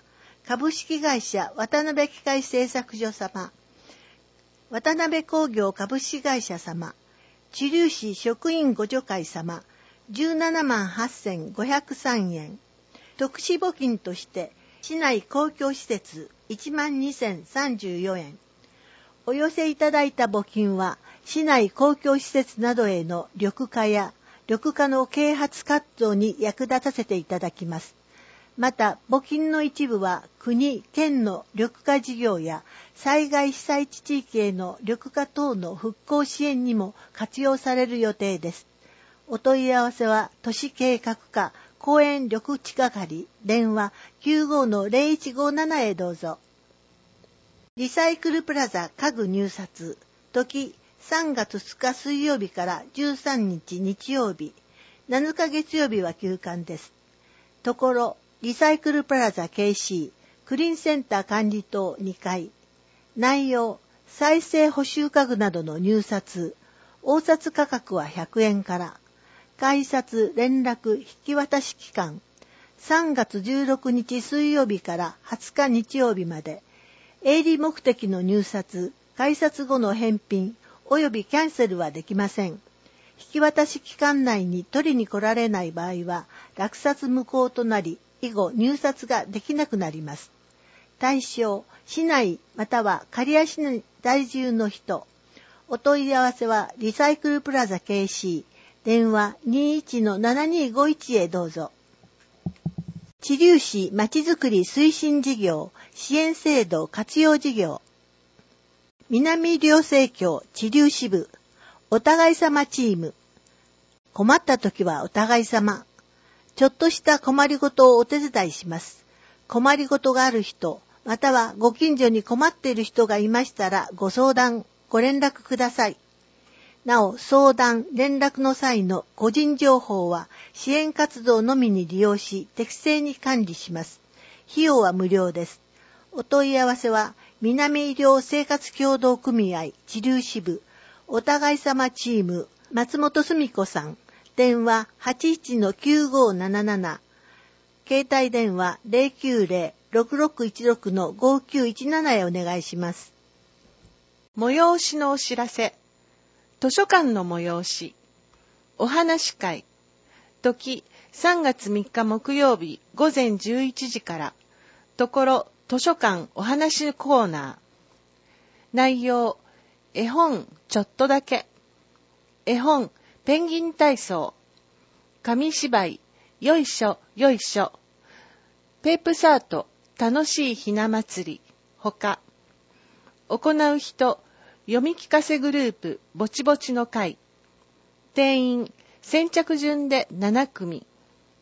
株式会社渡辺機械製作所様、渡辺工業株式会社様、知立市職員互助会様、じゅうななまんはっせんごひゃくさんえん、特殊募金として市内公共施設いちまんにせんさんじゅうよえん。お寄せいただいた募金は市内公共施設などへの緑化や緑化の啓発活動に役立たせていただきます。また、募金の一部は国・県の緑化事業や災害被災地地域への緑化等の復興支援にも活用される予定です。お問い合わせは都市計画課公園緑地係電話 きゅうごのゼロいちごなな へどうぞ。リサイクルプラザ家具入札、時さんがつつか水曜日からじゅうさんにち日曜日、なのか月曜日は休館です。ところ、リサイクルプラザ ケーシー、クリーンセンター管理棟にかい。内容、再生補修家具などの入札。応札価格はひゃくえんから。改札、連絡、引き渡し期間。さんがつじゅうろくにち水曜日からはつか日曜日まで。営利目的の入札、改札後の返品、及びキャンセルはできません。引き渡し期間内に取りに来られない場合は、落札無効となり、以後入札ができなくなります。対象、市内または刈谷市内在住の人。お問い合わせはリサイクルプラザ ケーシー、電話 にいちのななにごいち へどうぞ。知立市まちづくり推進事業支援制度活用事業。南両生協知立支部お互い様チーム。困った時はお互い様。ちょっとした困りごとをお手伝いします。困りごとがある人、またはご近所に困っている人がいましたらご相談、ご連絡ください。なお、相談、連絡の際の個人情報は支援活動のみに利用し、適正に管理します。費用は無料です。お問い合わせは、南医療生活協同組合知立支部、お互い様チーム、松本澄子さん。電話 はちいちのきゅうごなななな、携帯電話 ゼロきゅうゼロ ろくろくいちろくのごきゅういちなな へお願いします。 催しのお知らせ。図書館の催し。お話会。時さんがつみっか木曜日ごぜんじゅういちじから。ところ図書館お話コーナー。内容、絵本ちょっとだけ。絵本ペンギン体操。紙芝居、よいしょ、よいしょ。ペープサート、楽しいひな祭り。ほか。行う人、読み聞かせグループ、ぼちぼちの会。定員、先着順でななくみ。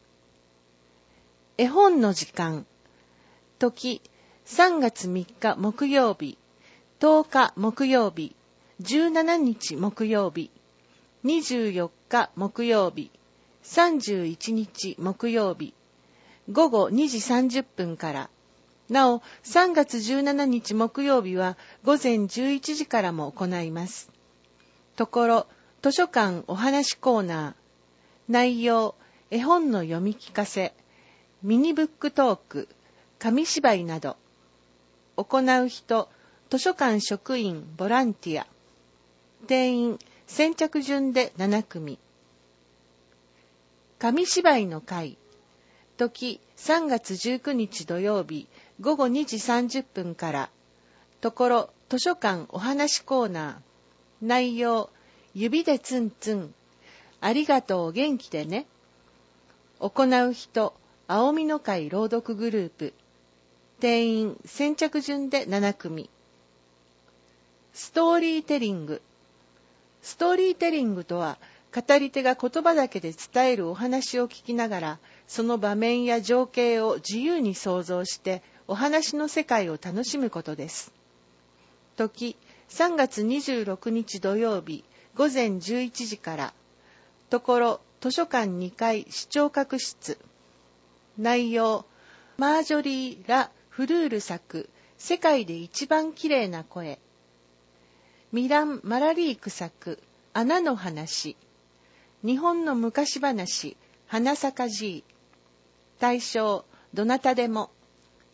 絵本の時間。時、さんがつみっか木曜日、とおか木曜日、じゅうしちにち木曜日。にじゅうよっか木曜日、さんじゅういちにち木曜日、ごごにじさんじゅっぷんから。なお、さんがつじゅうしちにち木曜日はごぜんじゅういちじからも行います。ところ、図書館お話コーナー。内容、絵本の読み聞かせ、ミニブックトーク、紙芝居など。行う人、図書館職員ボランティア。定員、先着順でななくみ。紙芝居の会。時さんがつじゅうくにち土曜日ごごにじさんじゅっぷんから。ところ図書館お話コーナー。内容、指でツンツン。ありがとう元気でね。行う人、青みの会朗読グループ。定員先着順でななくみ。ストーリーテリング。ストーリーテリングとは、語り手が言葉だけで伝えるお話を聞きながら、その場面や情景を自由に想像して、お話の世界を楽しむことです。時、さんがつにじゅうろくにち土曜日、ごぜんじゅういちじから。ところ、図書館にかい視聴覚室。内容、マージョリー・ラ・フルール作、世界で一番きれいな声。ミラン・マラリーク作、穴の話。日本の昔話、花咲かじい。対象、どなたでも。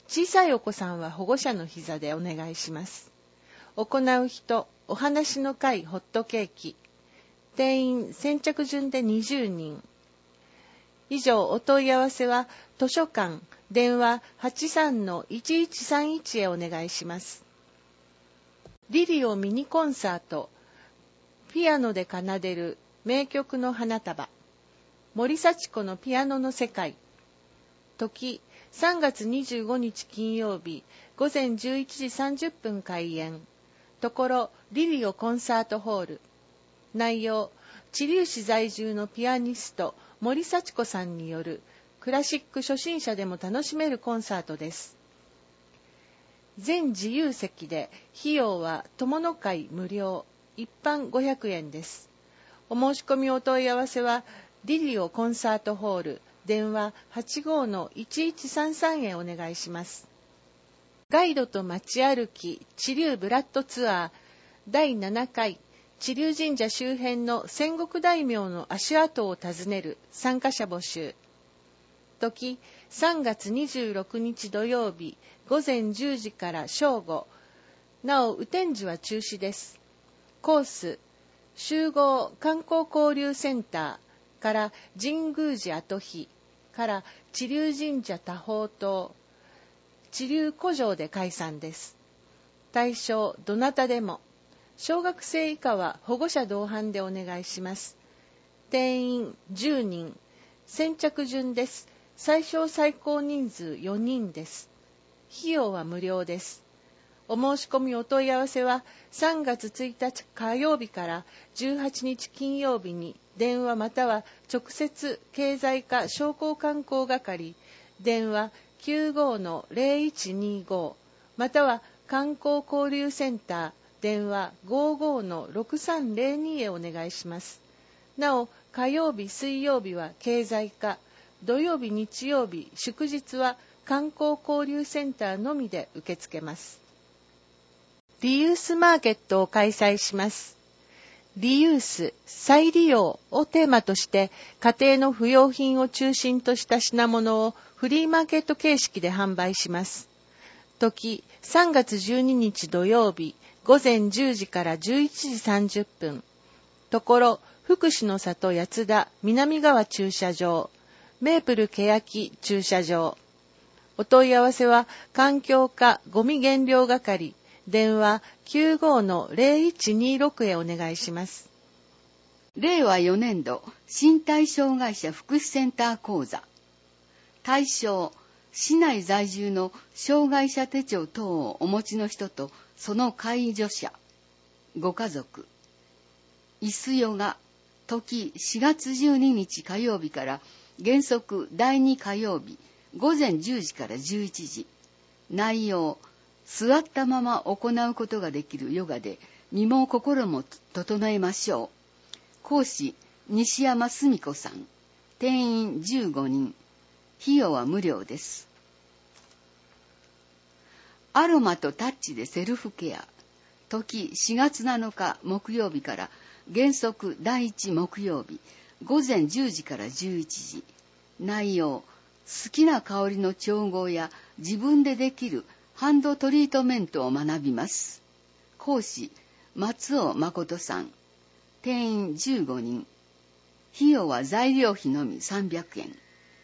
小さいお子さんは保護者の膝でお願いします。行う人、お話の会ホットケーキ。定員先着順でにじゅうにん。以上、お問い合わせは図書館、電話 はちさんのいちいちさんいち へお願いします。リリオミニコンサート。ピアノで奏でる名曲の花束。森幸子のピアノの世界。時、さんがつにじゅうごにち金曜日、午前じゅういちじさんじゅっぷん開演。ところ、リリオコンサートホール。内容、知立市在住のピアニスト、森幸子さんによる、クラシック初心者でも楽しめるコンサートです。全自由席で、費用は友の会無料、一般ごひゃくえんです。お申し込みお問い合わせは、リリオコンサートホール、電話 はちごのいちいちさんさん へお願いします。ガイドと街歩き知立ブラッドツアーだいななかい知立神社周辺の戦国大名の足跡を訪ねる参加者募集。時、さんがつにじゅうろくにち土曜日午前じゅうじから正午。なお、雨天時は中止です。コース、集合観光交流センターから神宮寺跡碑から知立神社多宝塔、知立古城で開山です。対象、どなたでも。小学生以下は保護者同伴でお願いします。定員じゅうにん。先着順です。最小最高人数よにんです。費用は無料です。お申し込みお問い合わせはさんがつついたち火曜日からじゅうはちにち金曜日に電話または直接経済課商工観光係電話 きゅうごのゼロいちにご または観光交流センター電話 ごじゅうごのろくさんゼロに へお願いします。なお、火曜日水曜日は経済課、土曜日日曜日祝日は観光交流センターのみで受け付けます。リユースマーケットを開催します。リユース、再利用をテーマとして家庭の不要品を中心とした品物をフリーマーケット形式で販売します。時、さんがつじゅうににち土曜日午前じゅうじからじゅういちじさんじゅっぷん。ところ、福祉の里八田南側駐車場、メープル欅駐車場。お問い合わせは環境課ゴミ減量係電話 きゅうごのゼロいちにろく へお願いします。 れいわよねんど身体障害者福祉センター講座。対象、市内在住の障害者手帳等をお持ちの人とその介助者、ご家族。椅子ヨガ、時しがつじゅうににち火曜日から原則だいに火曜日午前じゅうじからじゅういちじ。内容、座ったまま行うことができるヨガで身も心も整えましょう。講師、西山澄子さん。定員じゅうごにん。費用は無料です。アロマとタッチでセルフケア。時しがつなのか木曜日から原則だいいち木曜日午前じゅうじからじゅういちじ。内容、好きな香りの調合や自分でできるハンドトリートメントを学びます。講師、松尾誠さん。定員じゅうごにん。費用は材料費のみさんびゃくえん。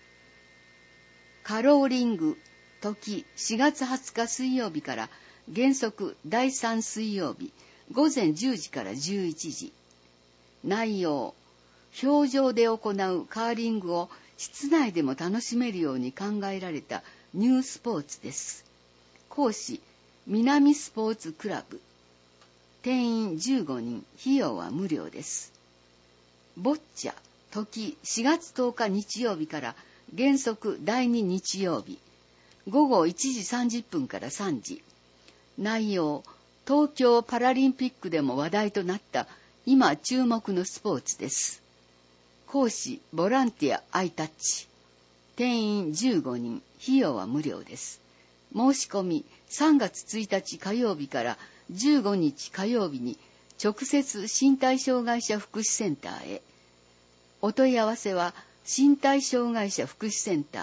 カローリング、時しがつはつか水曜日から原則だいさん水曜日午前じゅうじからじゅういちじ。内容、表情で行うカーリングを室内でも楽しめるように考えられたニュースポーツです。講師、南スポーツクラブ。定員じゅうごにん、費用は無料です。ボッチャ、時しがつとおか日曜日から原則だいに日曜日午後いちじさんじゅっぷんからさんじ。内容、東京パラリンピックでも話題となった今注目のスポーツです。講師、ボランティアアイタッチ。定員じゅうごにん、費用は無料です。申し込みさんがつついたち火曜日からじゅうごにち火曜日に直接身体障害者福祉センターへ。お問い合わせは身体障害者福祉センター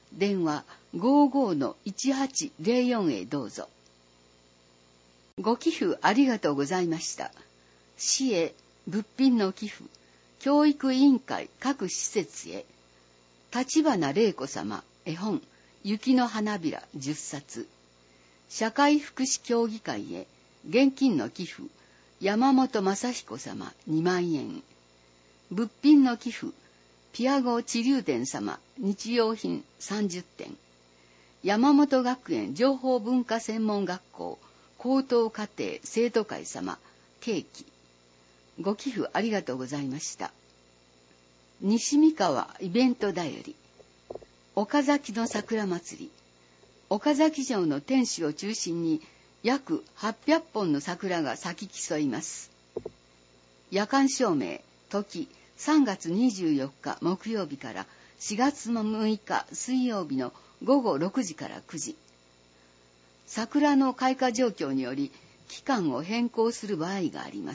電話 ごーごーのいちはちゼロよん へどうぞ。ご寄付ありがとうございました。市へ物品の寄付、教育委員会各施設へ、立花玲子様絵本、雪の花びらじゅっさつ、社会福祉協議会へ現金の寄付、山本正彦様にまんえん、物品の寄付、ピアゴ知立殿様日用品さんじゅってん、山本学園情報文化専門学校高等課程生徒会様ケーキ、ご寄付ありがとうございました。西三川イベントだより、岡崎の桜祭り、岡崎城の天守を中心に約はっぴゃっぽんの桜が咲き競います。夜間照明、時さんがつにじゅうよっか木曜日からしがつむいか水曜日のごごろくじからくじ。桜の開花状況により期間を変更する場合があります。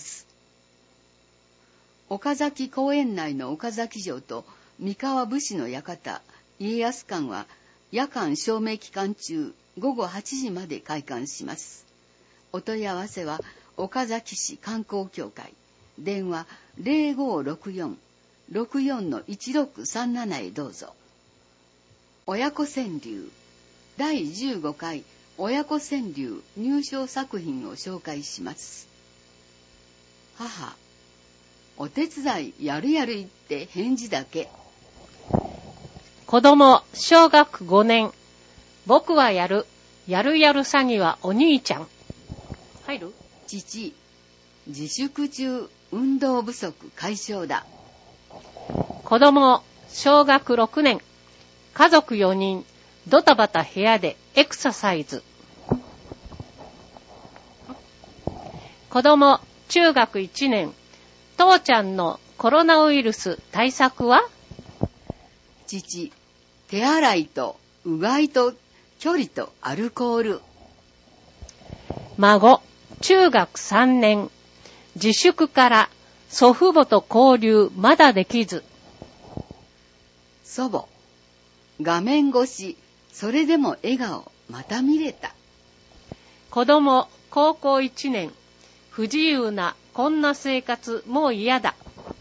岡崎公園内の岡崎城と三河武士の館、家康館は夜間照明期間中ごごはちじまで開館します。お問い合わせは岡崎市観光協会、電話 ゼロごーろくよん ろくよんのいちろくさんなな へどうぞ。親子川柳、だいじゅうごかい親子川柳入賞作品を紹介します。母、お手伝いやるやる言って返事だけ。 子供、小学ごねん。僕はやる。やるやる詐欺はお兄ちゃん。入る？ 父、自粛中運動不足解消だ。 子供、小学ろくねん。家族よにん。ドタバタ部屋でエクササイズ。子供、中学いちねん。父ちゃんのコロナウイルス対策は？ 父、手洗いとうがいと距離とアルコール。 孫、中学さんねん。自粛から祖父母と交流まだできず。 祖母、画面越し、それでも笑顔また見れた。 子供、高校いちねん。不自由なこんな生活もう嫌だ。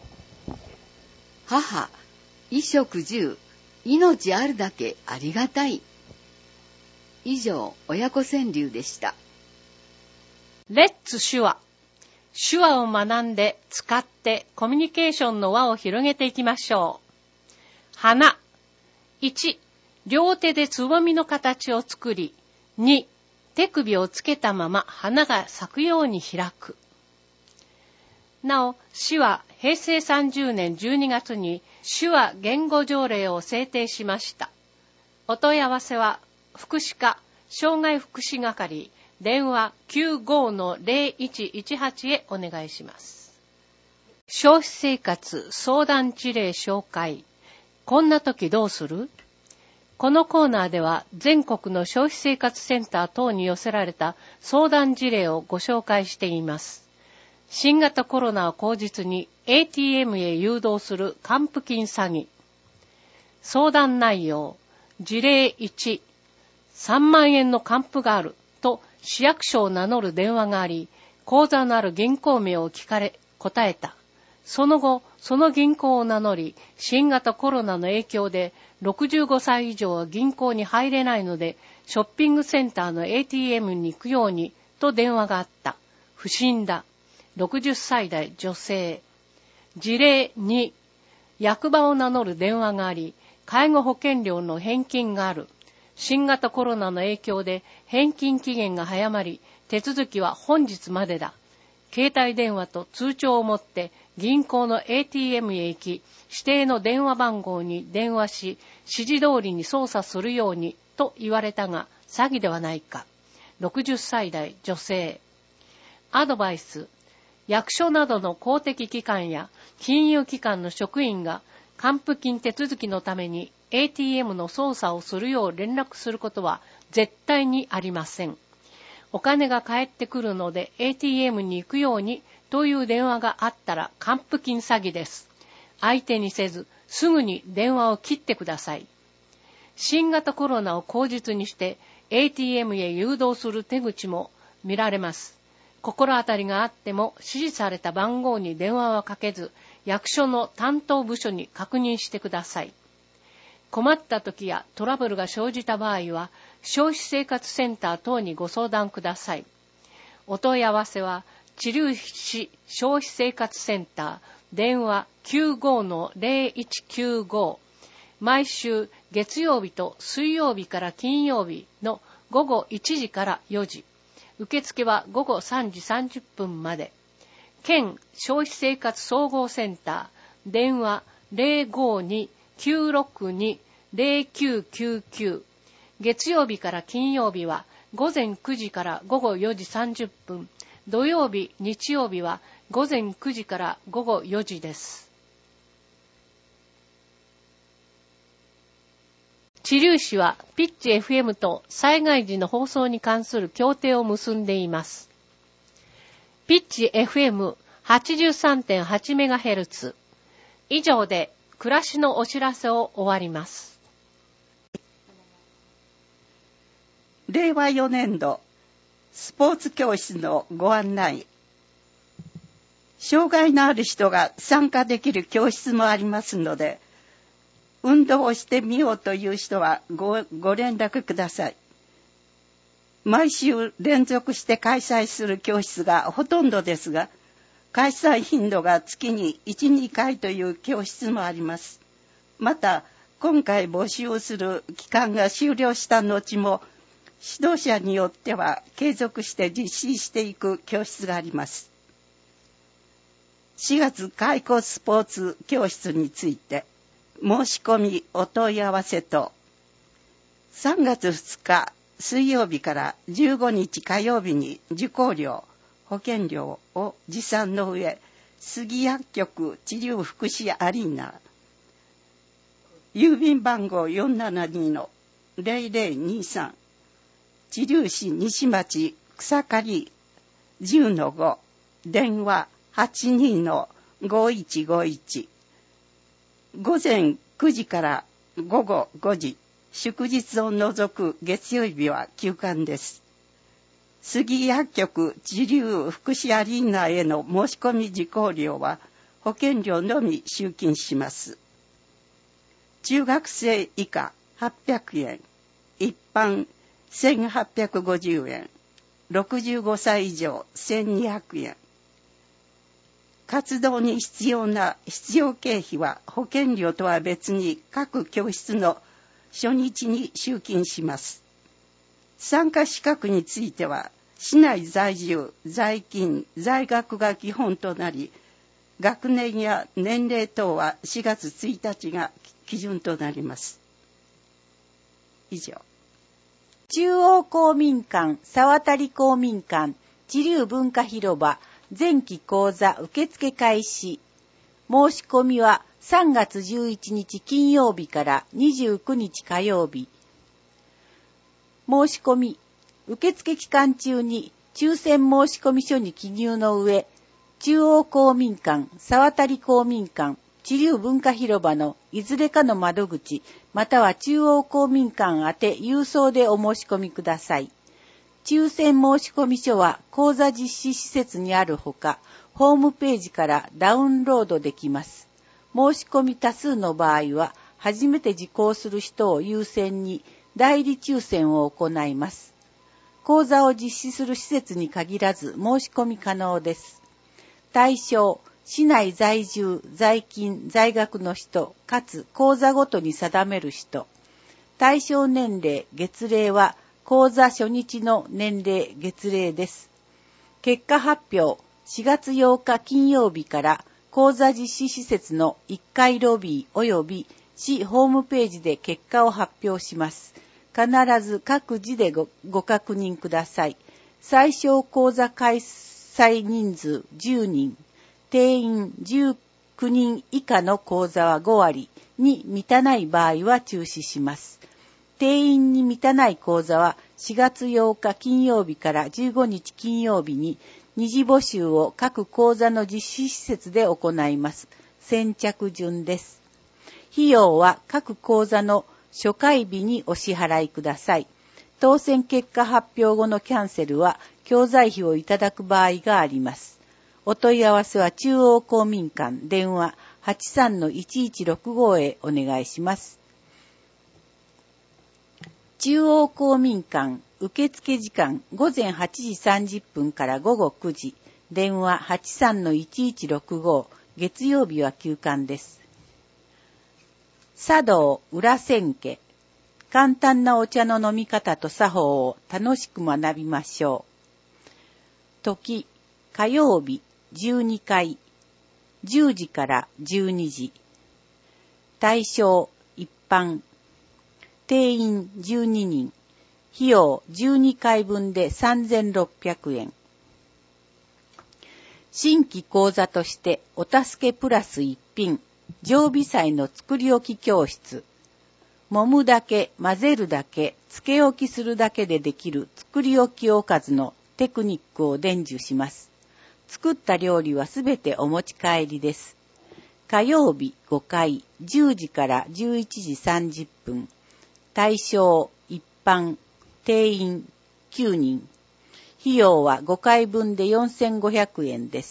母、衣食住、命あるだけありがたい。以上、親子川柳でした。 レッツ手話。手話を学んで使ってコミュニケーションの輪を広げていきましょう。花。いち、両手でつぼみの形を作り。に、手首をつけたまま花が咲くように開く。なお、市はへいせいさんじゅうねんじゅうにがつに手話言語条例を制定しました。お問い合わせは、福祉課、障害福祉係、電話 きゅうごーのゼロいちいちはち へお願いします。消費生活相談事例紹介。こんな時どうする？このコーナーでは全国の消費生活センター等に寄せられた相談事例をご紹介しています。新型コロナを口実に エーティーエム へ誘導する還付金詐欺。相談内容。事例いち。さんまんえんの還付があると市役所を名乗る電話があり、口座のある銀行名を聞かれ、答えた。その後、その銀行を名乗り、新型コロナの影響でろくじゅうごさい以上は銀行に入れないので、ショッピングセンターの エーティーエム に行くようにと電話があった。不審だ。ろくじゅっさい代女性。事例に、役場を名乗る電話があり、介護保険料の返金がある。新型コロナの影響で返金期限が早まり、手続きは本日までだ。携帯電話と通帳を持って銀行の エーティーエム へ行き、指定の電話番号に電話し、指示通りに操作するようにと言われたが、詐欺ではないか。ろくじゅっさい代女性。アドバイス。役所などの公的機関や金融機関の職員が還付金手続きのために エーティーエム の操作をするよう連絡することは絶対にありません。お金が返ってくるので エーティーエム に行くようにという電話があったら還付金詐欺です。相手にせずすぐに電話を切ってください。 新型コロナを口実にして エーティーエム へ誘導する手口も見られます。心当たりがあっても指示された番号に電話はかけず、役所の担当部署に確認してください。困った時やトラブルが生じた場合は、消費生活センター等にご相談ください。お問い合わせは、知立市消費生活センター、電話 きゅうご の ゼロいちきゅうご、毎週月曜日と水曜日から金曜日のごごいちじからよじ、受付はごごさんじさんじゅっぷんまで。県消費生活総合センター、電話 ゼロごに きゅうろくに ゼロきゅうきゅうきゅう、月曜日から金曜日はごぜんくじからごごよじさんじゅっぷん、土曜日、日曜日はごぜんくじからごごよじです。知立市はピッチ エフエム と災害時の放送に関する協定を結んでいます。ピッチ エフエムはちじゅうさんてんはちメガヘルツ。以上で暮らしのお知らせを終わります。 れいわよねんどスポーツ教室のご案内。障害のある人が参加できる教室もありますので、運動をしてみようという人は ご, ご連絡ください。毎週連続して開催する教室がほとんどですが、開催頻度が月にいち、にかいという教室もあります。また、今回募集する期間が終了した後も、指導者によっては継続して実施していく教室があります。しがつ開校スポーツ教室について、申し込みお問い合わせと、さんがつふつか水曜日からじゅうごにち火曜日に受講料、保険料を持参の上、杉薬局知立福祉アリーナ、郵便番号 よんななにのゼロゼロにさん、知立市西町草刈 じゅうのご、電話 はちにのごいちごいち、ごぜんくじからごごごじ、祝日を除く月曜日は休館です。杉薬局知立福祉アリーナへの申し込み受講料は保険料のみ集金します。中学生以下はっぴゃくえん、一般せんはっぴゃくごじゅうえん、ろくじゅうごさい以上せんにひゃくえん。活動に必要な必要経費は保険料とは別に各教室の初日に集金します。参加資格については、市内在住、在勤、在学が基本となり、学年や年齢等はしがつついたちが基準となります。以上。 中央公民館、沢渡公民館、知立文化広場、前期講座受付開始。申し込みはさんがつじゅういちにち金曜日からにじゅうくにち火曜日。申し込み、受付期間中に抽選申し込み書に記入の上、中央公民館、沢渡公民館、知立文化広場のいずれかの窓口、または中央公民館宛て郵送でお申し込みください。抽選申し込み書は講座実施施設にあるほか、ホームページからダウンロードできます。申し込み多数の場合は、初めて受講する人を優先に代理抽選を行います。講座を実施する施設に限らず申し込み可能です。対象、市内在住、在勤、在学の人、かつ講座ごとに定める人。対象年齢、月齢は講座初日の年齢、月齢です。結果発表、しがつようか金曜日から講座実施施設のいっかいロビー及び市ホームページで結果を発表します。必ず各自で ご, ご確認ください。最小講座開催人数じゅうにん、定員じゅうきゅうにん以下の講座はごわりに満たない場合は中止します。定員に満たない講座はしがつようか金曜日からじゅうごにち金曜日に二次募集を各講座の実施施設で行います。先着順です。費用は各講座の初回日にお支払いください。当選結果発表後のキャンセルは教材費をいただく場合があります。お問い合わせは中央公民館電話 はちさんのいちいちろくご へお願いします。中央公民館受付時間ごぜんはちじさんじゅっぷんからごごくじ、電話 はちさんのいちいちろくご、月曜日は休館です。茶道裏千家、簡単なお茶の飲み方と作法を楽しく学びましょう。時、火曜日じゅうにかい、じゅうじからじゅうにじ。対象一般、定員じゅうににん、費用じゅうにかいぶんでさんぜんろっぴゃくえん。新規講座としてお助けプラス一品、常備菜の作り置き教室。揉むだけ、混ぜるだけ、つけ置きするだけでできる作り置きおかずのテクニックを伝授します。作った料理はすべてお持ち帰りです。火曜日ごかい、じゅうじからじゅういちじさんじゅっぷん。対象一般、定員きゅうにん。費用はごかいぶんでよんせんごひゃくえんです。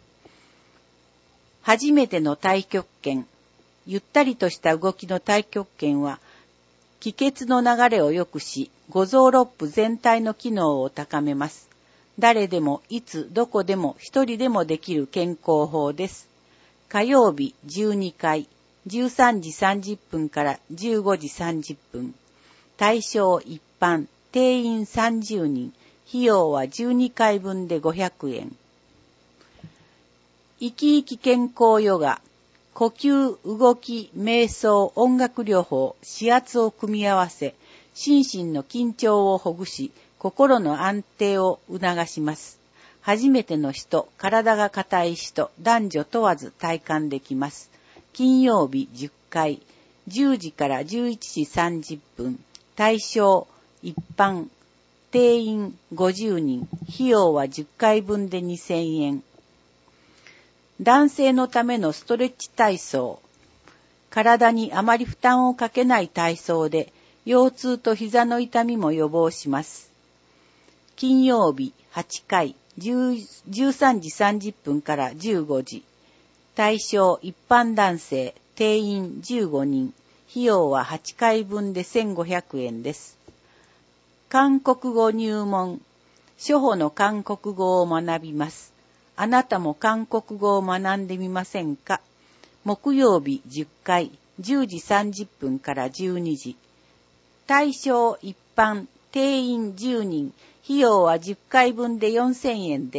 初めての太極拳。ゆったりとした動きの太極拳は、気血の流れを良くし、五臓六腑全体の機能を高めます。誰でもいつどこでも一人でもできる健康法です。火曜日じゅうにかい、じゅうさんじさんじゅっぷんからじゅうごじさんじゅっぷん。対象一般、定員さんじゅうにん。費用はじゅうにかいぶんでごひゃくえん。生き生き健康ヨガ。呼吸、動き、瞑想、音楽療法、指圧を組み合わせ、心身の緊張をほぐし、心の安定を促します。初めての人、体が硬い人、男女問わず体感できます。金曜日じゅっかい、じゅうじからじゅういちじさんじゅっぷん。対象、一般、定員ごじゅうにん。費用はじゅっかいぶんでにせんえん。男性のためのストレッチ体操。体にあまり負担をかけない体操で、腰痛と膝の痛みも予防します。金曜日はちかい、じゅうさんじさんじゅっぷんからじゅうごじ。対象一般男性、定員じゅうごにん。費用ははちかいぶんでせんごひゃくえんです。韓国語入門。初歩の韓国語を学びます。あなたも韓国語を学んでみませんか？木曜日じゅっかい、じゅうじさんじゅっぷんからじゅうにじ。対象一般、定員じゅうにん。費用はじゅっかいぶんでよんせんえんです。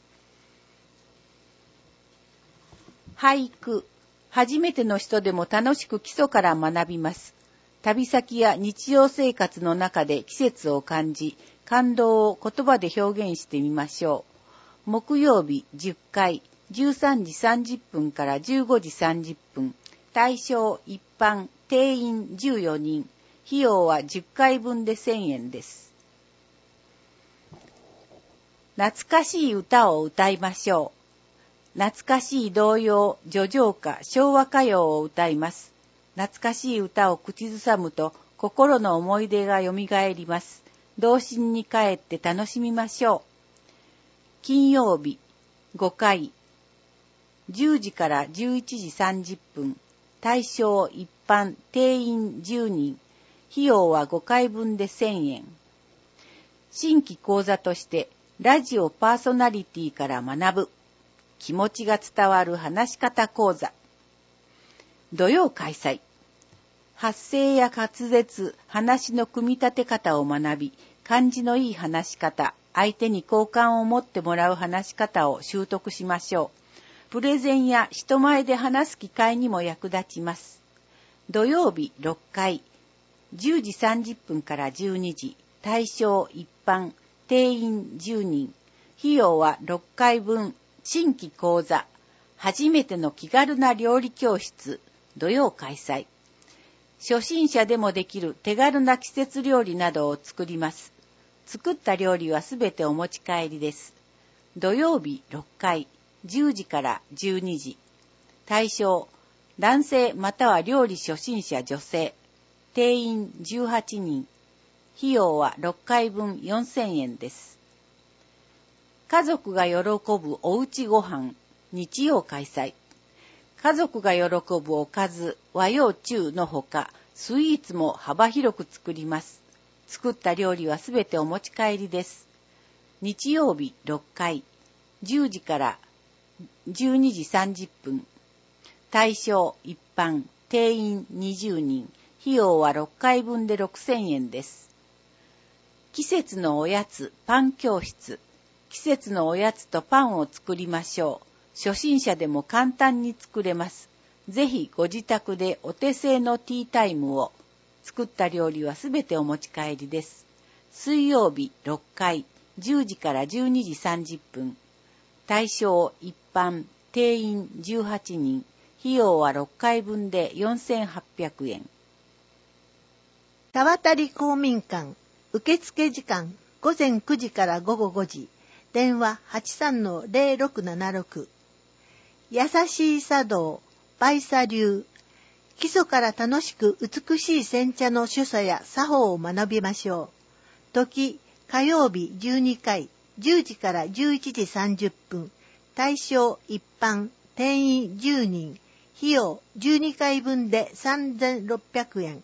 俳句。初めての人でも楽しく基礎から学びます。旅先や日常生活の中で季節を感じ、感動を言葉で表現してみましょう。木曜日じゅっかい、じゅうさんじさんじゅっぷんからじゅうごじさんじゅっぷん。対象一般、定員じゅうよにん。費用はじゅっかいぶんでせんえんです。懐かしい歌を歌いましょう。懐かしい童謡、叙情歌、昭和歌謡を歌います。懐かしい歌を口ずさむと心の思い出がよみがえります。童心に帰って楽しみましょう。金曜日ごかい、じゅうじからじゅういちじさんじゅっぷん。対象一般、定員じゅうにん。費用はごかいぶんでせんえん。新規講座としてラジオパーソナリティから学ぶ気持ちが伝わる話し方講座。土曜開催。発声や滑舌、話の組み立て方を学び、感じのいい話し方、相手に好感を持ってもらう話し方を習得しましょう。プレゼンや人前で話す機会にも役立ちます。土曜日ろっかい、じゅうじさんじゅっぷんからじゅうにじ。対象一般、定員じゅうにん。費用はろっかいぶん。新規講座。初めての気軽な料理教室。土曜開催。初心者でもできる手軽な季節料理などを作ります。作った料理はすべてお持ち帰りです。土曜日ろっかい、じゅうじからじゅうにじ。対象、男性または料理初心者女性。 定員じゅうはちにん、費用はろっかいぶんよんせんえんです。家族が喜ぶおうちご飯、日曜開催。家族が喜ぶおかず、和洋中のほか、スイーツも幅広く作ります。作った料理はすべてお持ち帰りです。日曜日ろっかい、じゅうじからじゅうにじさんじゅっぷん。対象一般、定員にじゅうにん、費用はろっかいぶんでろくせんえんです。季節のおやつ、パン教室。季節のおやつとパンを作りましょう。初心者でも簡単に作れます。ぜひご自宅でお手製のティータイムを。作った料理はすべてお持ち帰りです。水曜日ろっかい、じゅうじからじゅうにじさんじゅっぷん。対象一般、定員じゅうはちにん。費用はろっかいぶんでよんせんはっぴゃくえん。 田渡公民館、受付時間ごぜんくじからごごごじ。電話 はちさんのぜろろくななろく。優しい茶道、梅茶流。基礎から楽しく美しい煎茶の所作や作法を学びましょう。時、火曜日じゅうにかい、じゅうじからじゅういちじさんじゅっぷん。対象一般、定員じゅうにん。費用じゅうにかいぶんでさんぜんろっぴゃくえん。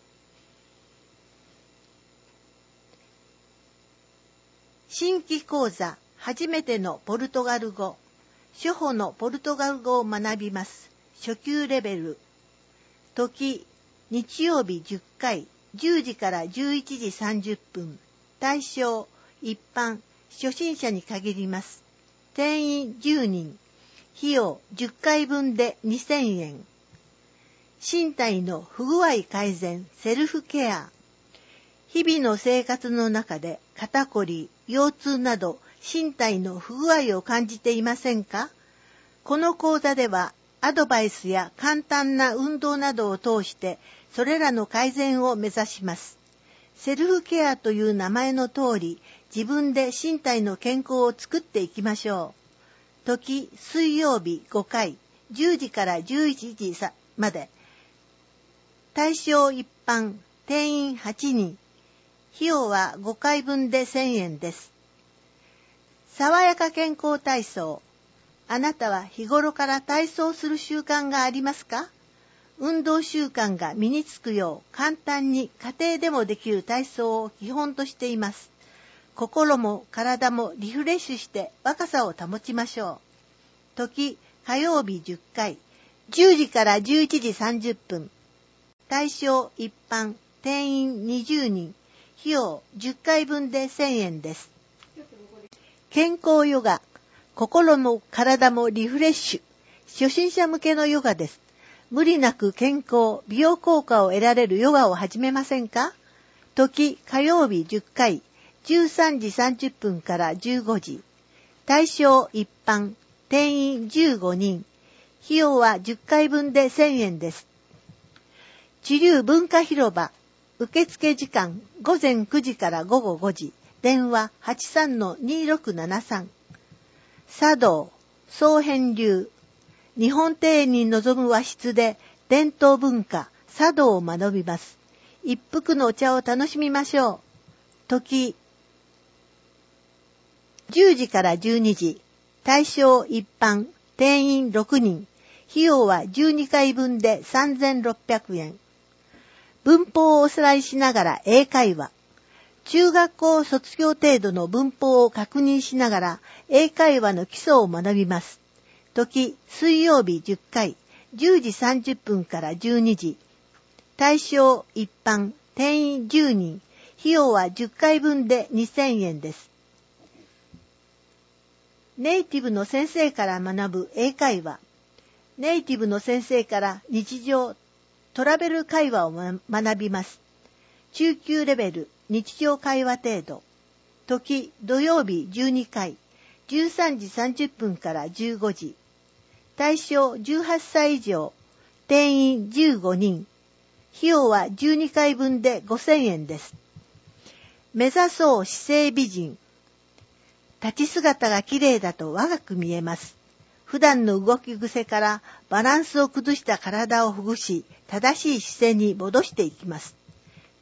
新規講座、初めてのポルトガル語。初歩のポルトガル語を学びます。初級レベル。時、日曜日じゅっかい、じゅうじからじゅういちじさんじゅっぷん。対象、一般、初心者に限ります。定員じゅうにん。費用じゅっかいぶんでにせんえん。身体の不具合改善、セルフケア。日々の生活の中で肩こり、腰痛など身体の不具合を感じていませんか？この講座ではアドバイスや簡単な運動などを通してそれらの改善を目指します。セルフケアという名前の通り、自分で身体の健康を作っていきましょう。時、水曜日ごかい、じゅうじからじゅういちじまで。対象一般、定員はちにん。費用はごかいぶんでせんえんです。爽やか健康体操。あなたは日頃から体操する習慣がありますか？運動習慣が身につくよう簡単に家庭でもできる体操を基本としています。心も体もリフレッシュして若さを保ちましょう。時、火曜日じゅっかい、じゅうじからじゅういちじさんじゅっぷん。対象一般、定員にじゅうにん。費用じゅっかいぶんでせんえんです。健康ヨガ。心も体もリフレッシュ。初心者向けのヨガです。無理なく健康、美容効果を得られるヨガを始めませんか？時、火曜日じゅっかい、じゅうさんじさんじゅっぷんからじゅうごじ。対象一般、定員じゅうごにん。費用はじゅっかいぶんでせんえんです。知立文化広場。受付時間ごぜんくじからごごごじ。電話 はちさんのにろくななさん。茶道、総編流。日本庭園に臨む和室で伝統文化、茶道を学びます。一服のお茶を楽しみましょう。時、じゅうじからじゅうにじ。対象一般、定員ろくにん。費用はじゅうにかいぶんでさんぜんろっぴゃくえん。文法をおさらいしながら英会話。中学校卒業程度の文法を確認しながら英会話の基礎を学びます。時、水曜日じゅっかい、じゅうじさんじゅっぷんからじゅうにじ。対象一般、定員じゅうにん。費用はじゅっかいぶんでにせんえんです。ネイティブの先生から学ぶ英会話。ネイティブの先生から日常、トラベル会話を学びます。中級レベル、日常会話程度。時、土曜日じゅうにかい、じゅうさんじさんじゅっぷんからじゅうごじ。対象じゅうはっさい以上、定員じゅうごにん。費用はじゅうにかいぶんでごせんえんです。目指そう姿勢美人。立ち姿が綺麗だと若く見えます。普段の動き癖からバランスを崩した体をほぐし、正しい姿勢に戻していきます。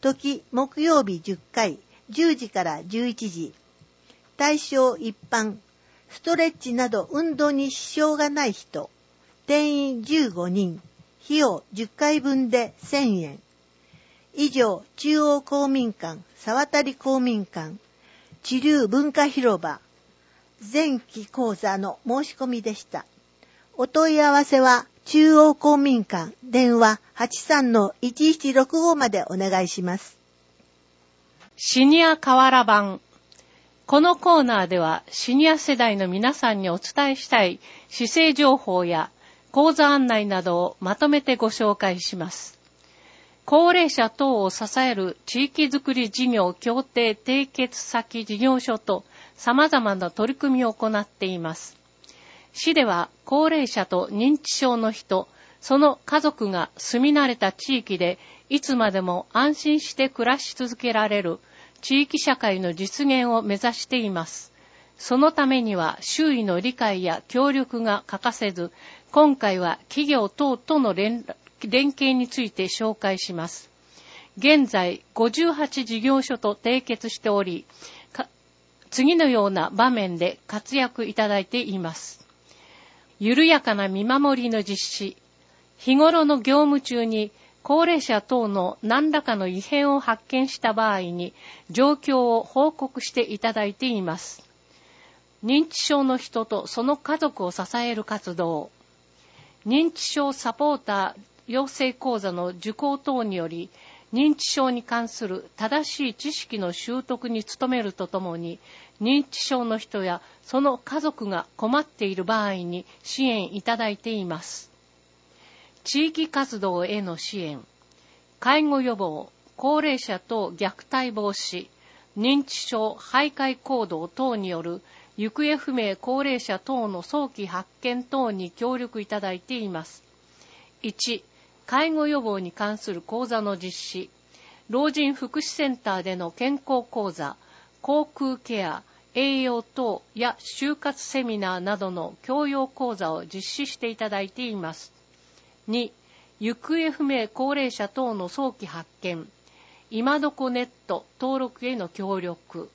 時木曜日じゅっかい、じゅうじからじゅういちじ。対象一般、ストレッチなど運動に支障がない人。定員じゅうごにん、費用じゅっかいぶんでせんえん。以上、中央公民館、沢渡公民館、知立文化広場、前期講座の申し込みでした。お問い合わせは、中央公民館、電話 はちさんのいちいちろくご までお願いします。 シニア瓦版。このコーナーでは、シニア世代の皆さんにお伝えしたい市政情報や講座案内などをまとめてご紹介します。高齢者等を支える地域づくり事業協定締結先事業所と様々な取り組みを行っています。市では高齢者と認知症の人、その家族が住み慣れた地域でいつまでも安心して暮らし続けられる地域社会の実現を目指しています。そのためには周囲の理解や協力が欠かせず、今回は企業等との連連携について紹介します。現在ごじゅうはち事業所と締結しており、次のような場面で活躍いただいています。緩やかな見守りの実施。日頃の業務中に高齢者等の何らかの異変を発見した場合に状況を報告していただいています。認知症の人とその家族を支える活動。認知症サポーター養成講座の受講等により、認知症に関する正しい知識の習得に努めるとともに、認知症の人やその家族が困っている場合に支援いただいています。地域活動への支援、介護予防、高齢者等虐待防止、認知症徘徊行動等による行方不明高齢者等の早期発見等に協力いただいています。いち、介護予防に関する講座の実施、老人福祉センターでの健康講座、口腔ケア、栄養等や就活セミナーなどの教養講座を実施していただいています。に、行方不明高齢者等の早期発見、今どこネット登録への協力。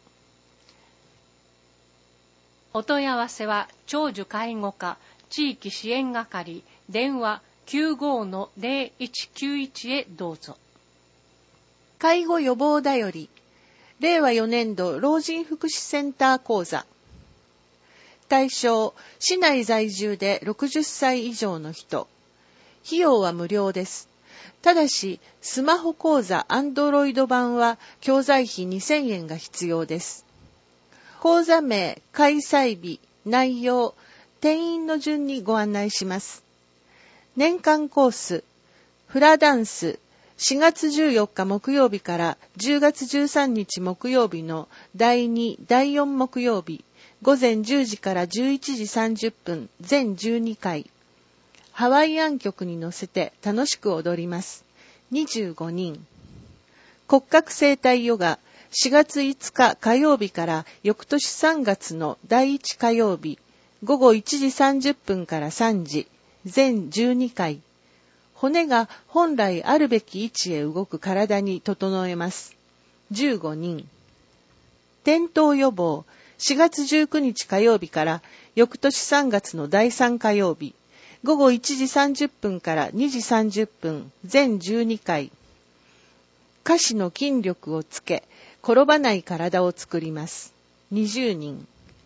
お問い合わせは、長寿介護課地域支援係、電話 きゅうごのゼロいちきゅういち へどうぞ。 介護予防だより、れいわよねんど老人福祉センター講座。対象、市内在住でろくじゅっさい以上の人。費用は無料です。ただし、スマホ講座 Android 版は教材費にせんえんが必要です。講座名、開催日、内容、定員の順にご案内します。年間コース、フラダンス、しがつじゅうよっか木曜日からじゅうがつじゅうさんにち木曜日のだいに、だいよん木曜日、ごぜんじゅうじからじゅういちじさんじゅっぷん、全じゅうにかい。ハワイアン曲に乗せて楽しく踊ります。にじゅうごにん。骨格整体ヨガ、しがついつか火曜日から翌年さんがつのだいいち火曜日、ごごいちじさんじゅっぷんからさんじ、全じゅうにかい。骨が本来あるべき位置へ動く体に整えます。じゅうごにん。転倒予防、しがつじゅうくにち火曜日から翌年さんがつのだいさん火曜日、ごごいちじさんじゅっぷんからにじさんじゅっぷん、全じゅうにかい。下肢の筋力をつけ、転ばない体を作ります。にじゅうにん。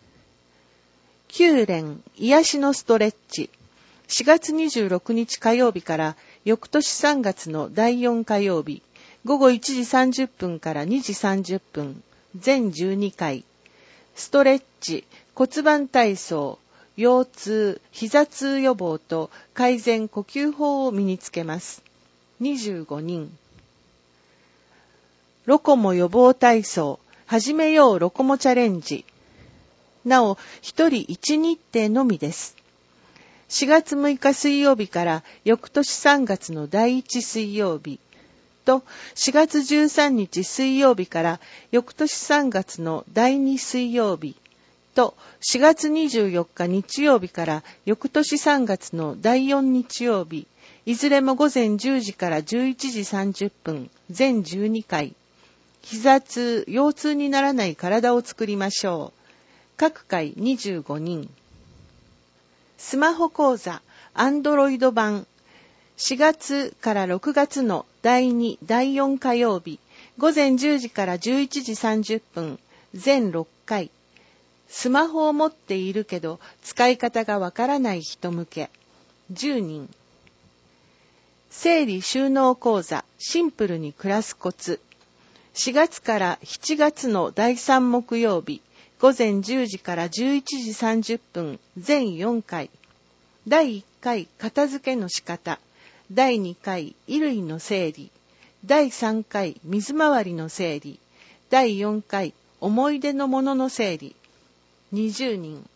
きゅう連、癒しのストレッチ。しがつにじゅうろくにち火曜日から翌年さんがつのだいよん火曜日、ごごいちじさんじゅっぷんからにじさんじゅっぷん、全じゅうにかい。ストレッチ、骨盤体操、腰痛、膝痛予防と改善呼吸法を身につけます。にじゅうごにん。ロコモ予防体操、始めようロコモチャレンジ。なお、ひとりいち日程のみです。しがつむいか水曜日から翌年さんがつのだいいち水曜日としがつじゅうさんにち水曜日から翌年さんがつのだいに水曜日としがつにじゅうよっか日曜日から翌年さんがつのだいよん日曜日、 いずれもごぜんじゅうじからじゅういちじさんじゅっぷん、全じゅうにかい。膝痛、腰痛にならない体を作りましょう。各回にじゅうごにん。スマホ講座、アンドロイド版。しがつからろくがつのだいに、だいよん火曜日、ごぜんじゅうじからじゅういちじさんじゅっぷん、全ろっかい。スマホを持っているけど使い方がわからない人向け、じゅうにん。整理収納講座、シンプルに暮らすコツ。しがつからしちがつのだいさん木曜日、ごぜんじゅうじからじゅういちじさんじゅっぷん、全よんかい。だいいっかい、片付けの仕方。だいにかい、衣類の整理。だいさんかい、水回りの整理。だいよんかい、思い出のものの整理。にじゅうにん。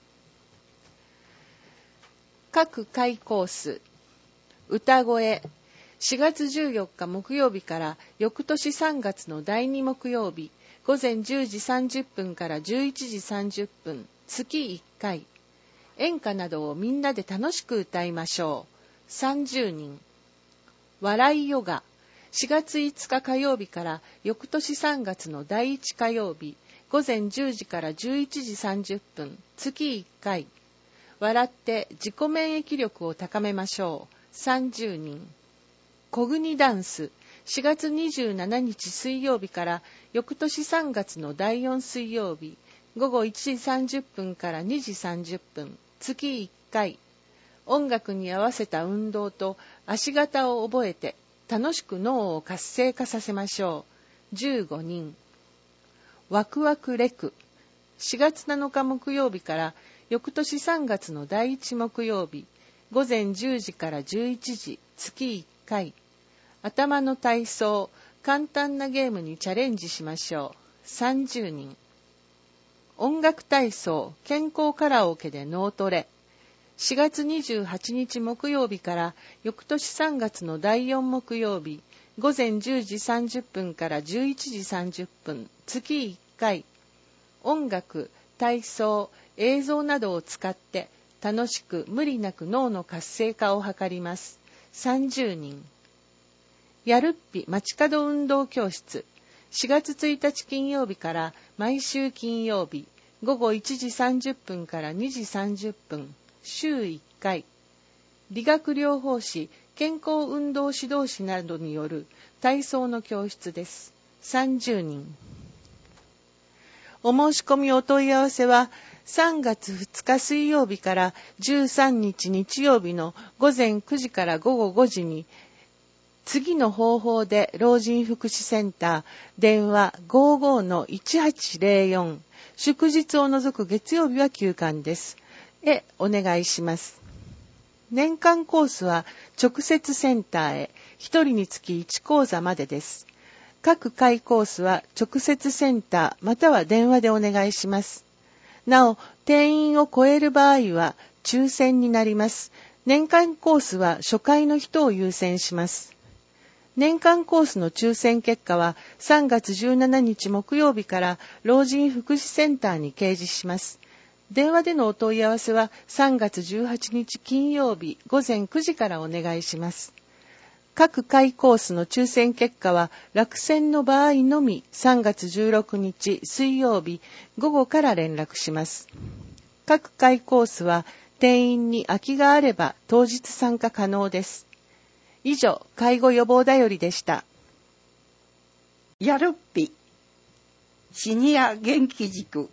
各回コース。歌声。しがつじゅうよっか木曜日から翌年さんがつのだいに木曜日、ごぜんじゅうじさんじゅっぷんからじゅういちじさんじゅっぷん、月いっかい。演歌などをみんなで楽しく歌いましょう。さんじゅうにん。笑いヨガ。しがついつか火曜日から翌年さんがつのだいいち火曜日、ごぜんじゅうじからじゅういちじさんじゅっぷん、月いっかい。笑って自己免疫力を高めましょう。さんじゅうにん。小国ダンス。しがつにじゅうしちにち水曜日から翌年さんがつのだいよん水曜日、ごごいちじさんじゅっぷんからにじさんじゅっぷん、月いっかい。音楽に合わせた運動と足型を覚えて楽しく脳を活性化させましょう。じゅうごにん。ワクワクレク。しがつなのか木曜日から翌年さんがつのだいいち木曜日、ごぜんじゅうじからじゅういちじ、月いっかい。頭の体操、簡単なゲームにチャレンジしましょう。さんじゅうにん。音楽体操、健康カラオケで脳トレ。しがつにじゅうはちにち木曜日から翌年さんがつのだいよん木曜日、ごぜんじゅうじさんじゅっぷんからじゅういちじさんじゅっぷん、月いっかい。音楽、体操、映像などを使って楽しく無理なく脳の活性化を図ります。さんじゅうにん。やるっぴ街角運動教室。しがつついたち金曜日から毎週金曜日、ごごいちじさんじゅっぷんからにじさんじゅっぷん、週いっかい。理学療法士、健康運動指導士などによる体操の教室です。さんじゅうにん。お申し込みお問い合わせはさんがつふつか水曜日からじゅうさんにち日曜日のごぜんくじからごごごじに次の方法で老人福祉センター電話 ごーごーのいちはちぜろよん 祝日を除く月曜日は休館ですへお願いします。年間コースは直接センターへひとりにつきいち講座までです。各回コースは直接センターまたは電話でお願いします。なお、定員を超える場合は抽選になります。年間コースは初回の人を優先します。年間コースの抽選結果はさんがつじゅうしちにち木曜日から老人福祉センターに掲示します。電話でのお問い合わせはさんがつじゅうはちにち金曜日ごぜんくじからお願いします。各回コースの抽選結果は落選の場合のみさんがつじゅうろくにち水曜日午後から連絡します。各回コースは定員に空きがあれば当日参加可能です。以上、介護予防だよりでした。 やるっぴシニア元気塾。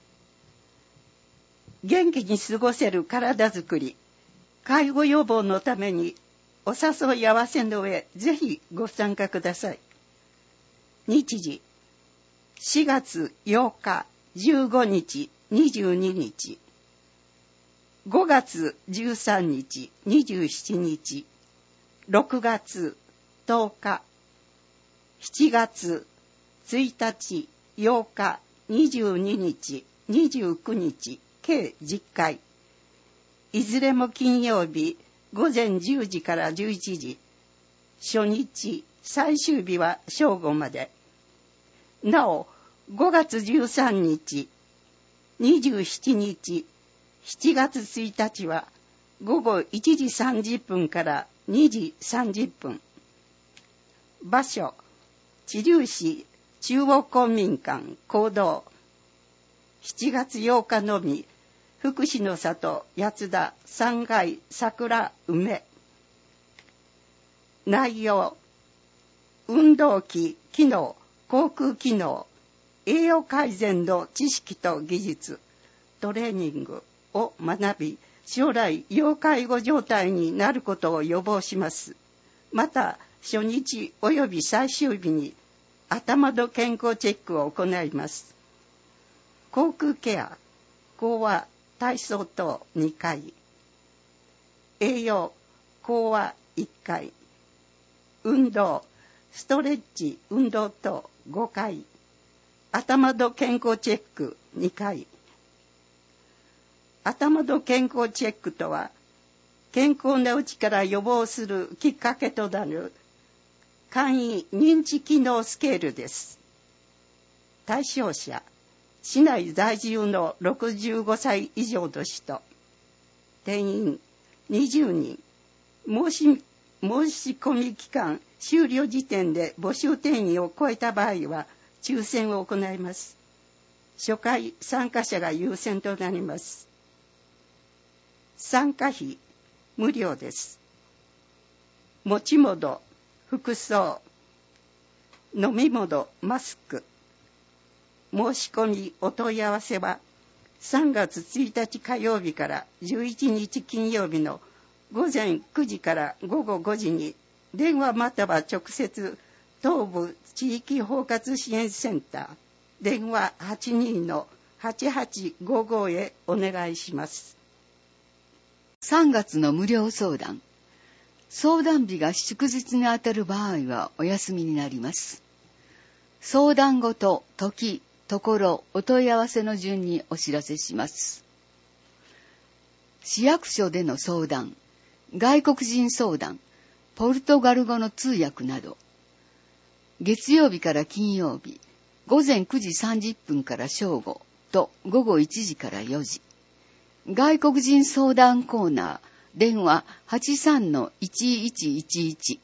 元気に過ごせる体づくり、介護予防のためにお誘い合わせの上、ぜひご参加ください。日時、しがつようか、じゅうごにち、にじゅうににち。ごがつじゅうさんにち、にじゅうしちにち。ろくがつとおか。しちがつついたち、ようか、にじゅうににち、にじゅうくにち、計じゅっかい。いずれも金曜日、ごぜんじゅうじからじゅういちじ。初日、最終日は正午まで。なお、ごがつじゅうさんにち、にじゅうしちにち、しちがつついたちは、ごごいちじさんじゅっぷんからにじさんじゅっぷん。場所、知立市中央公民館講堂。しちがつようかのみ、福祉の里八田さんがい桜梅。内容、運動器機能、航空機能、栄養改善の知識と技術、トレーニングを学び、将来要介護状態になることを予防します。また、初日及び最終日に頭の健康チェックを行います。口腔ケア、講話、体操等にかい。栄養、講話いっかい。運動、ストレッチ、運動等ごかい。頭の健康チェックにかい。頭の健康チェックとは、健康なうちから予防するきっかけとなる簡易認知機能スケールです。対象者、市内在住のろくじゅうごさい以上の人。定員にじゅうにん。申し、申し込み期間終了時点で募集定員を超えた場合は抽選を行います。初回参加者が優先となります。参加費無料です。持ち物、服装、飲み物、マスク。申し込みお問い合わせはさんがつついたち火曜日からじゅういちにち金曜日のごぜんくじからごごごじに電話または直接東部地域包括支援センター電話 はちにーのはちはちごご へお願いします。 さんがつの無料相談。相談日が祝日にあたる場合はお休みになります。相談ごと、時、ところ、お問い合わせの順にお知らせします。市役所での相談、外国人相談、ポルトガル語の通訳など、月曜日から金曜日、ごぜんくじさんじゅっぷんから正午とごごいちじからよじ。外国人相談コーナー、電話 はちさんのいちいちいちいち。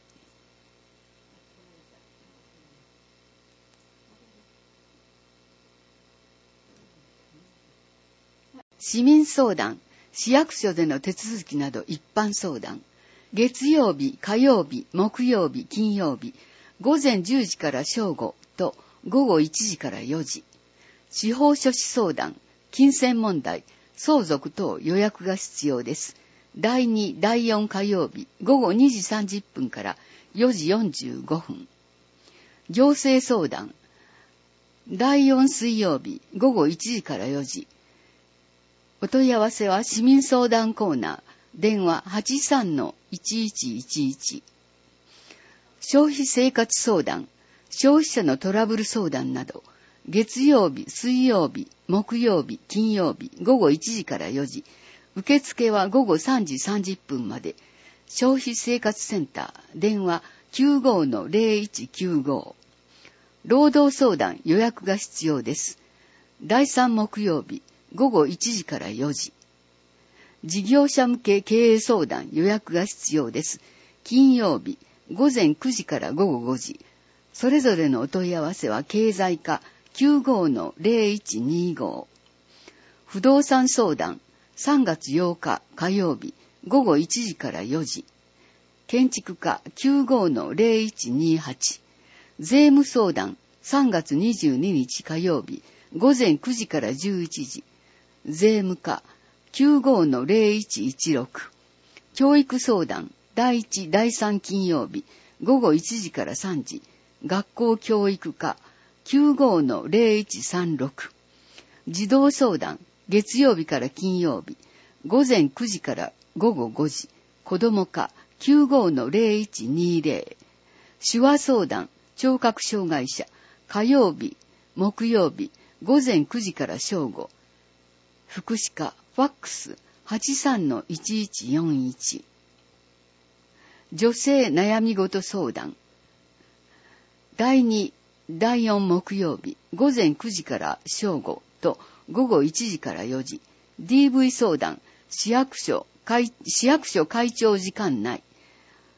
市民相談、市役所での手続きなど一般相談。月曜日、火曜日、木曜日、金曜日、ごぜんじゅうじから正午とごごいちじからよじ。司法書士相談、金銭問題、相続等予約が必要です。だいに、だいよん火曜日、ごごにじさんじゅっぷんからよじよんじゅうごふん。行政相談、だいよん水曜日、ごごいちじからよじ。お問い合わせは市民相談コーナー、電話 はちさんのいちいちいちいち。消費生活相談、消費者のトラブル相談など、月曜日、水曜日、木曜日、金曜日、ごごいちじからよじ。受付はごごさんじさんじゅっぷんまで。消費生活センター、電話 きゅうごのぜろいちきゅうご。労働相談予約が必要です。だいさん木曜日、ごごいちじからよじ。事業者向け経営相談予約が必要です。金曜日、ごぜんくじからごごごじ。それぞれのお問い合わせは経済課 きゅうごのぜろいちにご。不動産相談、さんがつようか火曜日、ごごいちじからよじ。建築課 きゅうごのぜろいちにはち。税務相談、さんがつにじゅうににち火曜日、ごぜんくじからじゅういちじ。税務課 きゅうごのぜろいちいちろく。教育相談、だいいち、だいさん金曜日、ごごいちじからさんじ。学校教育課 きゅうごのぜろいちさんろく。児童相談、月曜日から金曜日、ごぜんくじからごごごじ。子ども課 きゅうごのぜろいちにぜろ。手話相談、聴覚障害者、火曜日、木曜日、ごぜんくじから正午。福祉課、ファックス はちさんのいちいちよんいち。女性悩み事相談。だいに、だいよん木曜日、ごぜんくじから正午とごごいちじからよじ。ディーブイ 相談、市役所、会、市役所会長時間内。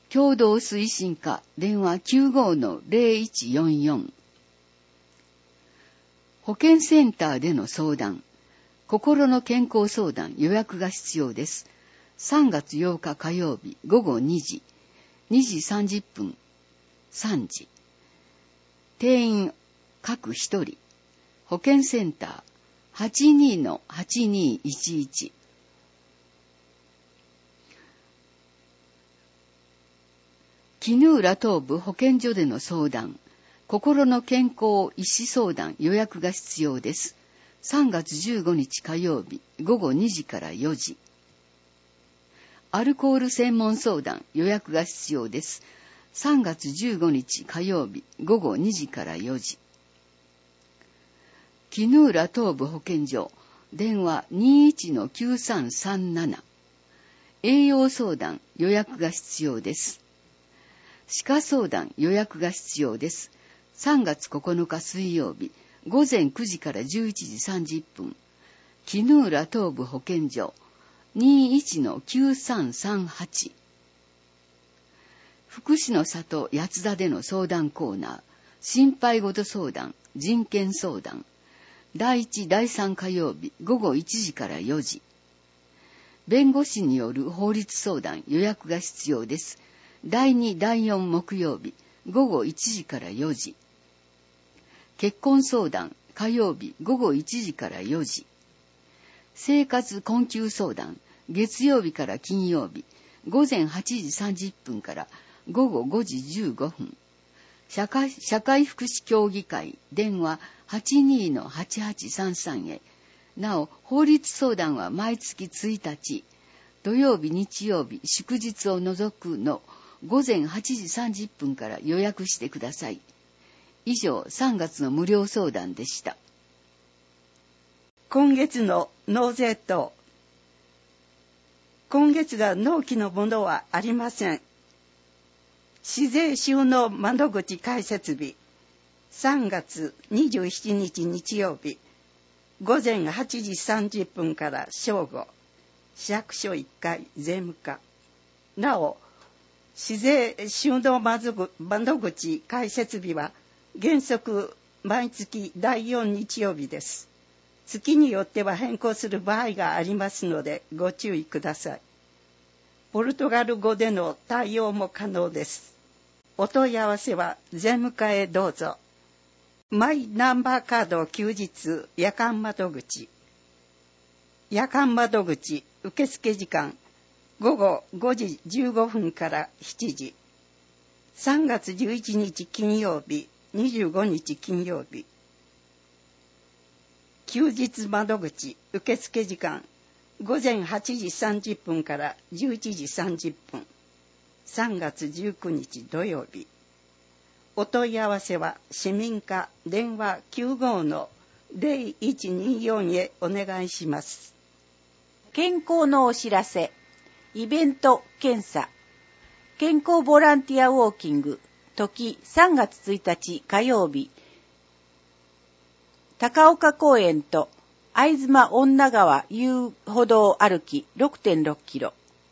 共同推進課電話 きゅうごのゼロいちよんよん。保健センターでの相談、心の健康相談予約が必要です。さんがつようか火曜日ごごにじ、にじさんじゅっぷん、さんじ。定員各ひとり。保健センター はちにのはちにいちいち。絹浦東部保健所での相談、心の健康医師相談予約が必要です。さんがつじゅうごにち火曜日ごごにじからよじ。アルコール専門相談予約が必要です。さんがつじゅうごにち火曜日ごごにじからよじ。絹浦東部保健所電話 にいちのきゅうさんさんなな。栄養相談予約が必要です。歯科相談予約が必要です。さんがつここのか水曜日ごぜんくじからじゅういちじさんじゅっぷん。絹浦東部保健所 にいちのきゅうさんさんはち。福祉の里八田での相談コーナー、心配事相談、人権相談。だいいち、だいさん火曜日ごごいちじからよじ。弁護士による法律相談予約が必要です。だいに、だいよん木曜日ごごいちじからよじ。結婚相談火曜日ごごいちじからよじ。生活困窮相談月曜日から金曜日ごぜんはちじさんじゅっぷんからごごごじじゅうごふん。社会、社会福祉協議会電話 はちにのはちはちさんさん へ。なお、法律相談は毎月ついたち、土曜日、日曜日、祝日を除くのごぜんはちじさんじゅっぷんから予約してください。以上、さんがつの無料相談でした。 今月の納税等。今月が納期のものはありません。市税収納窓口開設日、さんがつにじゅうしちにち日曜日、ごぜんはちじさんじゅっぷんから正午、市役所いっかい税務課。なお、市税収納窓口開設日は原則毎月だいよん日曜日です。月によっては変更する場合がありますのでご注意ください。ポルトガル語での対応も可能です。お問い合わせは税務課へどうぞ。マイナンバーカード休日夜間窓口。夜間窓口受付時間ごごごじじゅうごふんからしちじ。さんがつじゅういちにち金曜日、にじゅうごにち金曜日。休日窓口受付時間ごぜんはちじさんじゅっぷんからじゅういちじさんじゅっぷん。さんがつじゅうくにち土曜日。お問い合わせは市民課電話 きゅうごのゼロいちによん へお願いします。 健康のお知らせ。イベント検査。健康ボランティアウォーキング。時さんがつついたち火曜日。高岡公園と会津間女川遊歩道歩き ろくてんろっキロ。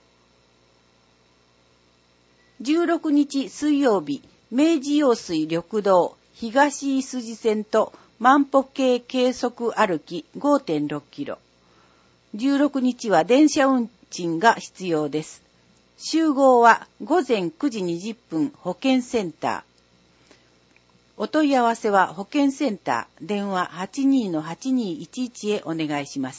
じゅうろくにち水曜日、明治用水緑道東伊筋線と万歩計計測歩き ごてんろっキロ。じゅうろくにちは電車運賃が必要です。集合はごぜんくじにじゅっぷん保健センター。お問い合わせは保健センター電話 はちにのはちにいちいち へお願いします。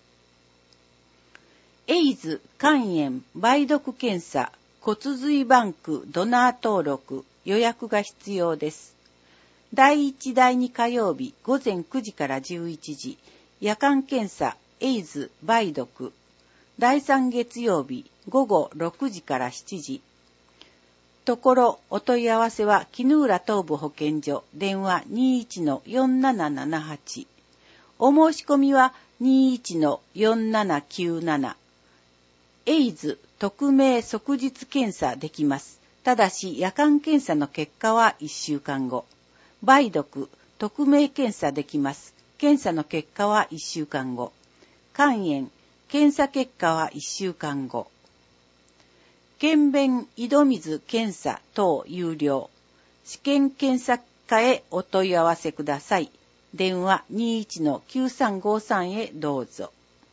エイズ、肝炎、梅毒検査、骨髄バンクドナー登録、予約が必要です。だいいち、だいに火曜日ごぜんくじからじゅういちじ、夜間検査、エイズ、梅毒。だいさん月曜日ごごろくじからしちじ。ところ、お問い合わせは絹浦東部保健所電話 にいちのよんななななはち。お申し込みは にいちのよんななきゅうなな。エイズ匿名即日検査できます。ただし夜間検査の結果はいっしゅうかんご。梅毒匿名検査できます。検査の結果はいっしゅうかんご。肝炎検査結果はいっしゅうかんご。 検便井戸水検査等有料。試験検査課へお問い合わせください。電話 にじゅういちのきゅうさんごさん へどうぞ。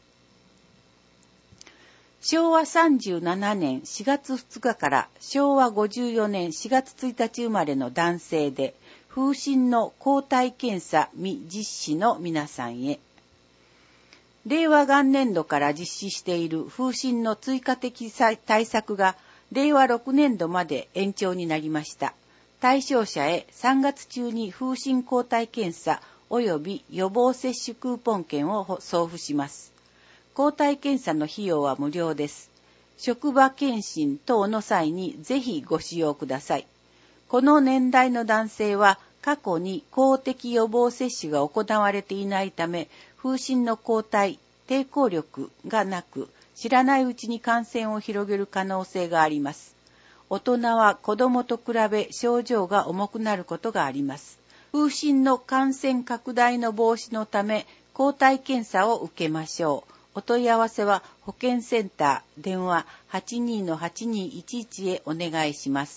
しょうわさんじゅうななねんしがつふつかからしょうわごじゅうよねんしがつついたち生まれの男性で、風疹の抗体検査未実施の皆さんへ。令和元年度から実施している風疹の追加的対策が令和ろくねんどまで延長になりました。対象者へさんがつ中に風疹抗体検査及び予防接種クーポン券を送付します。抗体検査の費用は無料です。職場検診等の際にぜひご使用ください。この年代の男性は過去に公的予防接種が行われていないため、風疹の抗体、抵抗力がなく、知らないうちに感染を広げる可能性があります。大人は子供と比べ症状が重くなることがあります。風疹の感染拡大の防止のため、抗体検査を受けましょう。お問い合わせは保健センター、電話 はちにーのはちにーいちいち へお願いします。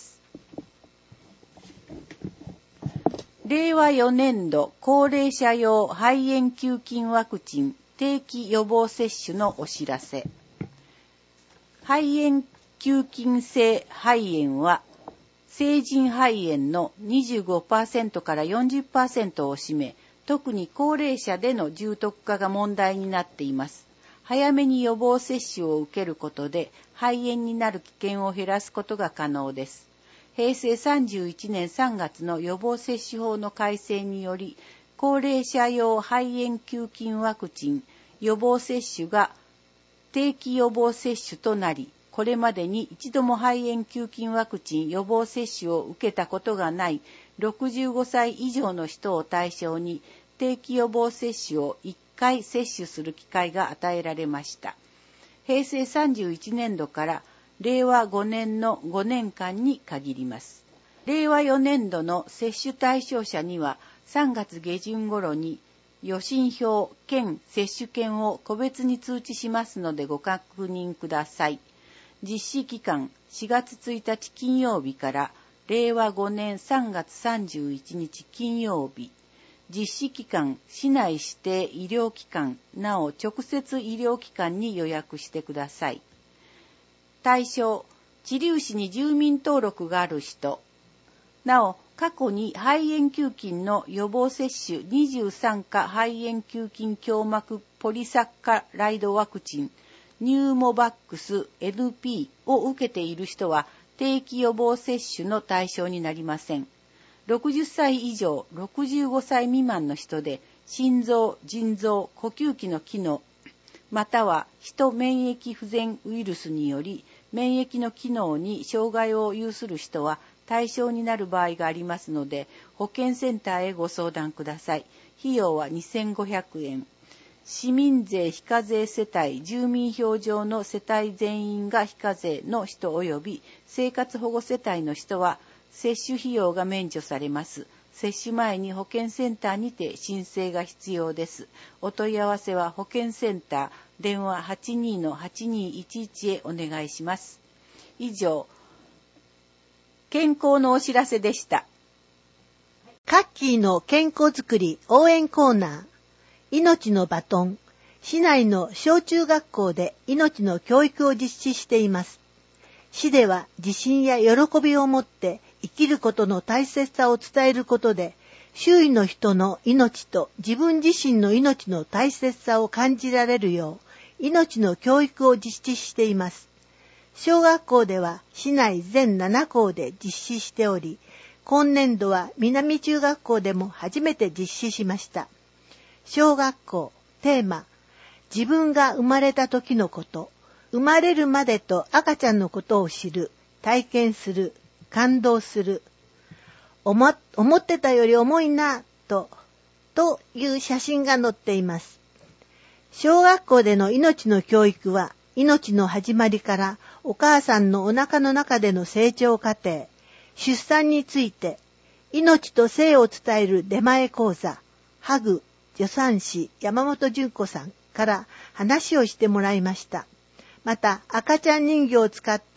令和よねんど高齢者用肺炎球菌ワクチン定期予防接種のお知らせ。肺炎球菌性肺炎は成人肺炎の にじゅうごパーセント から よんじゅっパーセント を占め、特に高齢者での重篤化が問題になっています。早めに予防接種を受けることで肺炎になる危険を減らすことが可能です。へいせいさんじゅういちねんさんがつの予防接種法の改正により、高齢者用肺炎球菌ワクチン予防接種が定期予防接種となり、これまでに一度も肺炎球菌ワクチン予防接種を受けたことがないろくじゅうごさい以上の人を対象に定期予防接種をいっかい接種する機会が与えられました。へいせいさんじゅういちねんどかられいわごねんのごねんかんに限ります。れいわよねんどの接種対象者にはさんがつげじゅん頃に予診票兼接種券を個別に通知しますのでご確認ください。実施期間しがつついたち金曜日かられいわごねんさんがつさんじゅういちにち金曜日。実施期間市内指定医療機関なお直接医療機関に予約してください。対象、知立市に住民登録がある人。なお、過去に肺炎球菌の予防接種にじゅうさんか肺炎球菌胸膜ポリサッカライドワクチンニューモバックス エヌピー を受けている人は定期予防接種の対象になりません。ろくじゅっさい以上、ろくじゅうごさい未満の人で心臓、腎臓、呼吸器の機能、またはヒト免疫不全ウイルスにより免疫の機能に障害を有する人は対象になる場合がありますので、保健センターへご相談ください。費用はにせんごひゃくえん。市民税非課税世帯、住民票上の世帯全員が非課税の人及び生活保護世帯の人は接種費用が免除されます。接種前に保健センターにて申請が必要です。お問い合わせは保健センター、電話 はちにーのはちにーいちいち へお願いします。以上、健康のお知らせでした。 カッキーの健康づくり応援コーナー、命のバトン。市内の小中学校で命の教育を実施しています。市では自信や喜びを持って生きることの大切さを伝えることで、周囲の人の命と自分自身の命の大切さを感じられるよう、命の教育を実施しています。小学校では市内全ななこうで実施しており、今年度は南中学校でも初めて実施しました。小学校テーマ、自分が生まれた時のこと、生まれるまでと赤ちゃんのことを知る、体験する、感動する。思, 思ってたより重いな、と、という写真が載っています。小学校での命の教育は、命の始まりからお母さんのお腹の中での成長過程、出産について、命と生を伝える出前講座、ハグ、助産師山本純子さんから話をしてもらいました。また、赤ちゃん人形を使っての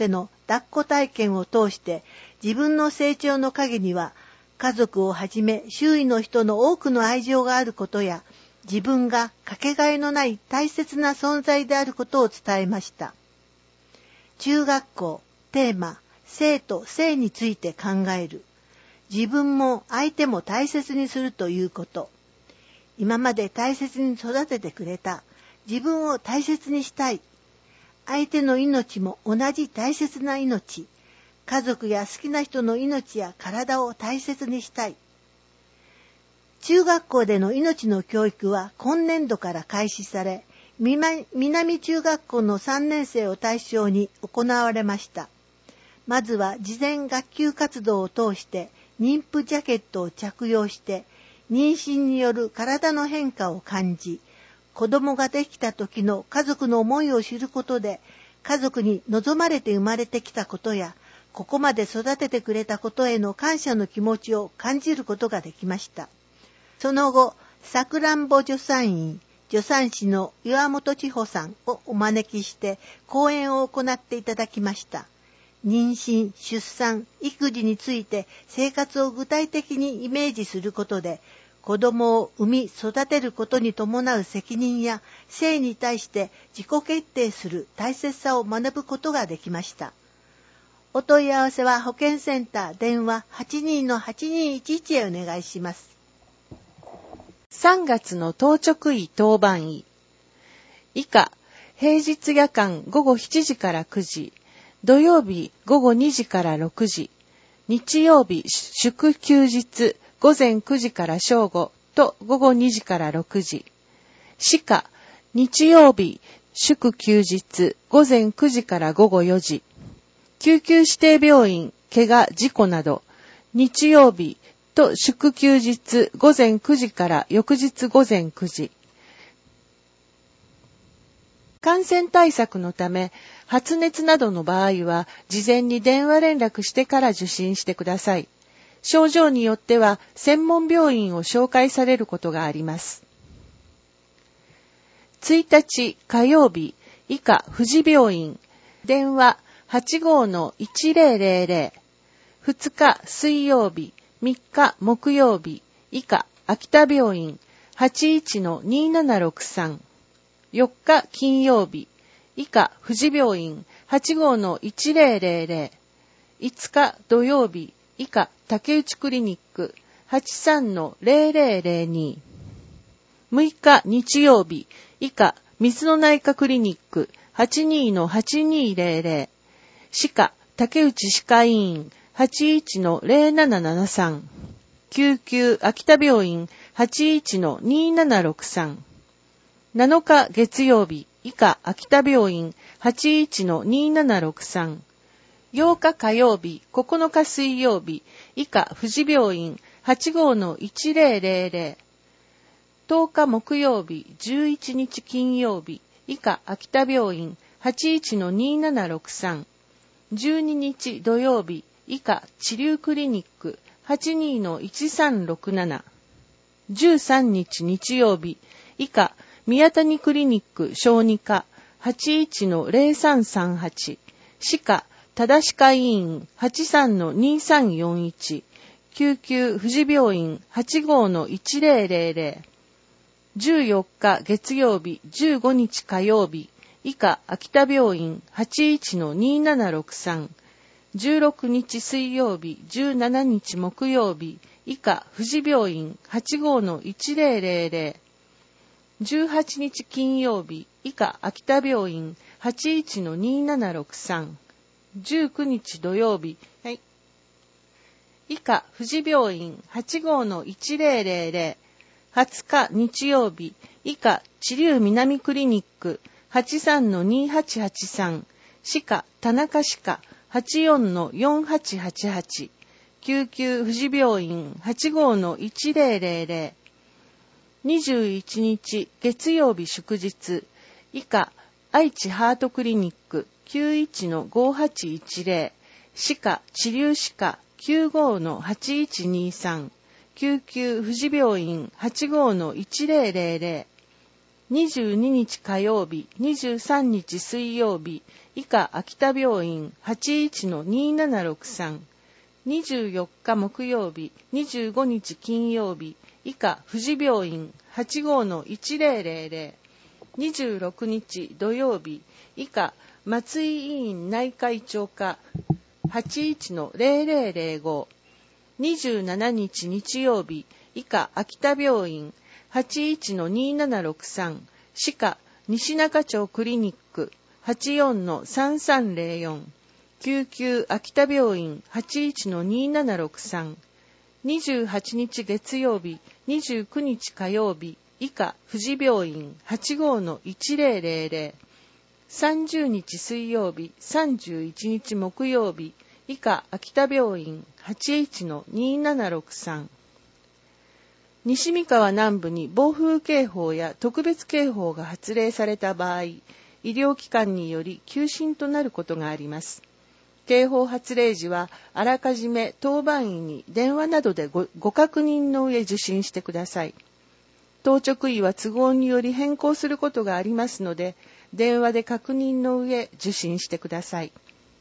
抱っこ体験を通して自分の成長の陰には家族をはじめ周囲の人の多くの愛情があることや、自分がかけがえのない大切な存在であることを伝えました。中学校テーマ、生と性について考える。自分も相手も大切にするということ。今まで大切に育ててくれた。自分を大切にしたい。相手の命も同じ大切な命。家族や好きな人の命や体を大切にしたい。中学校での命の教育は今年度から開始され、南中学校のさんねん生を対象に行われました。まずは事前学級活動を通して妊婦ジャケットを着用して妊娠による体の変化を感じ、子供ができた時の家族の思いを知ることで、家族に望まれて生まれてきたことや、ここまで育ててくれたことへの感謝の気持ちを感じることができました。その後、さくらんぼ助産院、助産師の岩本千穂さんをお招きして講演を行っていただきました。妊娠、出産、育児について生活を具体的にイメージすることで、子供を産み育てることに伴う責任や性に対して自己決定する大切さを学ぶことができました。お問い合わせは保健センター電話 はちにーのはちにーいちいち へお願いします。 さんがつの当直医当番医。以下、平日夜間午後しちじからくじ、土曜日午後にじからろくじ、日曜日祝休日午前くじから正午と午後にじからろくじ。歯科、日曜日祝休日午前くじから午後よじ。救急指定病院、怪我、事故など、日曜日と祝休日午前くじから翌日午前くじ。感染対策のため、発熱などの場合は、事前に電話連絡してから受診してください。症状によっては、専門病院を紹介されることがあります。いちにち火曜日、以下富士病院、電話 はちごーのいちぜろぜろぜろ。ふつか水曜日、みっか木曜日、以下秋田病院 はちいちのにーななろくさん。よっか金曜日、以下富士病院 はちごーのいちぜろぜろぜろ。いつか土曜日、以下竹内クリニック はちさんのぜろぜろぜろに。むいか日曜日、以下水野内科クリニック はちにーのはちにーぜろぜろ。歯科竹内歯科医院 はちいちのぜろななななさん。救急秋田病院 はちいちのにーななろくさん。なのか月曜日、以下秋田病院 はちいちのにーななろくさん。ようか火曜日、ここのか水曜日、以下富士病院 はちごーのいちぜろぜろぜろ。とおか木曜日、じゅういちにち金曜日、以下秋田病院 はちいちのにーななろくさん。じゅうににち土曜日、以下治療クリニック はちにーのいちさんろくなな。じゅうさんにち日曜日、以下宮谷クリニック小児科 はちいちのぜろさんさんはち。歯科正歯科医院 はちさんのにーさんよんいち。救急富士病院 はちごーのいちぜろぜろぜろ。じゅうよっか月曜日、じゅうごにち火曜日、以下秋田病院 はちいちのにーななろくさん。じゅうろくにち水曜日、じゅうしちにち木曜日、以下富士病院 はちごーのいちぜろぜろぜろ。じゅうはちにち金曜日、以下秋田病院 はちいちのにーななろくさん。じゅうくにち土曜日、はい、以下富士病院 はちごーのいちぜろぜろぜろ。はつか日曜日、以下知立南クリニック はちさんのにーはちはちさん。歯科田中歯科 はちよんのよんはちはちはち。救急富士病院 はちごーのいちぜろぜろぜろ。にじゅういちにち月曜日祝日、以下愛知ハートクリニック きゅういちのごはちいちぜろ。歯科治療歯科 きゅうごーのはちいちにさん。救急富士病院 はちごーのいちぜろぜろぜろ。 にじゅうににち火曜日、にじゅうさんにち水曜日、以下秋田病院 はちいちのにーななろくさん、にじゅうよっか木曜日、にじゅうごにち金曜日、以下富士病院 はちごのいちぜろぜろぜろ、にじゅうろくにち土曜日、以下松井委員内科医長課 はちいちのぜろぜろぜろご、にじゅうしちにち日曜日、以下秋田病院 はちいちのにーななろくさん、歯科西中町クリニック はちよんのさんさんぜろよん、救急秋田病院 はちいちのにーななろくさん、にじゅうはちにち月曜日、にじゅうくにち火曜日、以下富士病院 はちごのいちぜろぜろぜろ、さんじゅうにち水曜日、さんじゅういちにち木曜日、以下秋田病院 はちいちのにーななろくさん。西三河南部に暴風警報や特別警報が発令された場合、医療機関により休診となることがあります。警報発令時はあらかじめ当番医に電話などで ご, ご確認の上受診してください。当直医は都合により変更することがありますので、電話で確認の上受診してください。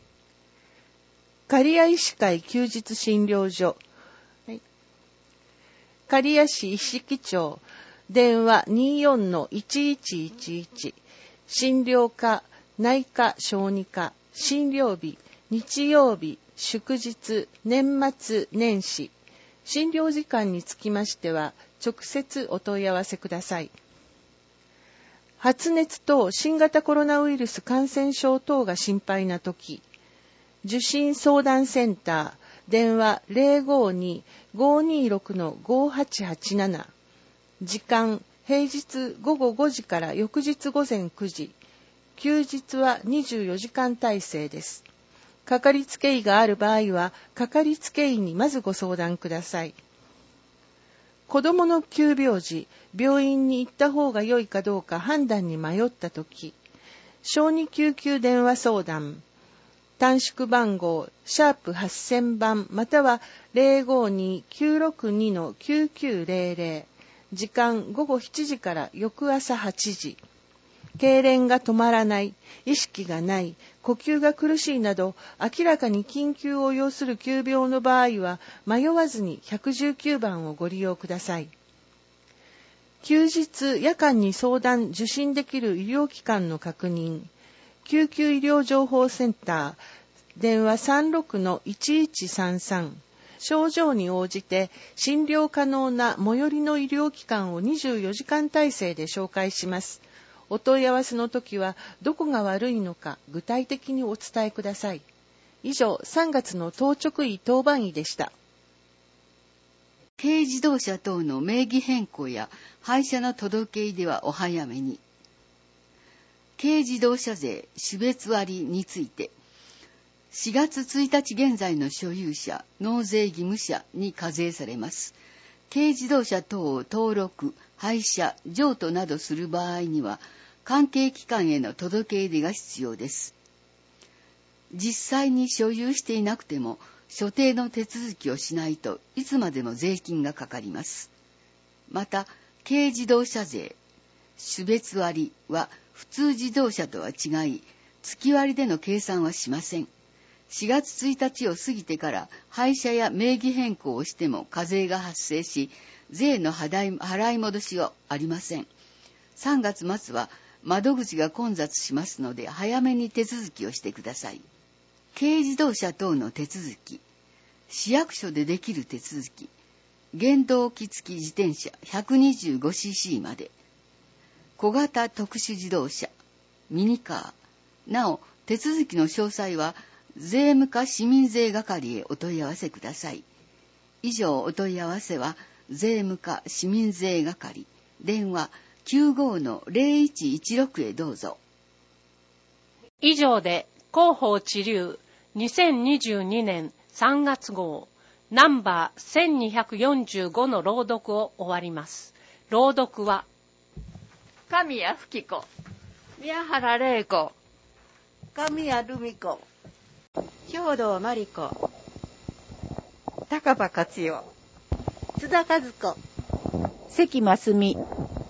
刈谷医師会休日診療所、はい、刈谷市一色町、電話 にーよんのいちいちいちいち、診療科、内科小児科、診療日、日曜日、祝日、年末年始、診療時間につきましては直接お問い合わせください。発熱等新型コロナウイルス感染症等が心配なとき、受診相談センター、電話 ぜろごに ごにろくのごはちはちなな、時間平日ごごごじから翌日午前くじ、休日はにじゅうよじかん体制です。かかりつけ医がある場合は、かかりつけ医にまずご相談ください。子どもの急病時、病院に行った方が良いかどうか判断に迷ったとき、小児救急電話相談、短縮番号、シャープはっせんばんまたは ぜろごに きゅうろくにのきゅうきゅうぜろぜろ、時間ごごしちじから翌朝はちじ、痙攣が止まらない、意識がない、呼吸が苦しいなど明らかに緊急を要する急病の場合は迷わずにひゃくじゅうきゅうばんをご利用ください。休日夜間に相談受診できる医療機関の確認、救急医療情報センター、電話 さんろくのいちいちさんさん、症状に応じて診療可能な最寄りの医療機関をにじゅうよじかん体制で紹介します。お問い合わせのときはどこが悪いのか具体的にお伝えください。以上、さんがつの当直医当番医でした。 軽自動車等の名義変更や廃車の届け出ではお早めに。軽自動車税種別割について、しがつついたち現在の所有者、納税義務者に課税されます。軽自動車等を登録、廃車、譲渡などする場合には、関係機関への届け出が必要です。実際に所有していなくても、所定の手続きをしないといつまでも税金がかかります。また、軽自動車税種別割は普通自動車とは違い、月割での計算はしません。しがつついたちを過ぎてから廃車や名義変更をしても課税が発生し、税の払い戻しはありません。さんがつ末は窓口が混雑しますので、早めに手続きをしてください。軽自動車等の手続き、市役所でできる手続き、原動機付き自転車 ひゃくにじゅうごシーシー まで、小型特殊自動車、ミニカー、なお手続きの詳細は税務課市民税係へお問い合わせください。以上、お問い合わせは税務課市民税係、電話 きゅうごのぜろいちいちろく へどうぞ。 以上で広報知流にせんにじゅうにねんさんがつ号ナンバーせんにひゃくよんじゅうごの朗読を終わります。朗読は神谷吹子、 宮原玲子、 神谷留美子、 兵藤真理子、 高場克代、 津田和子、 関真澄、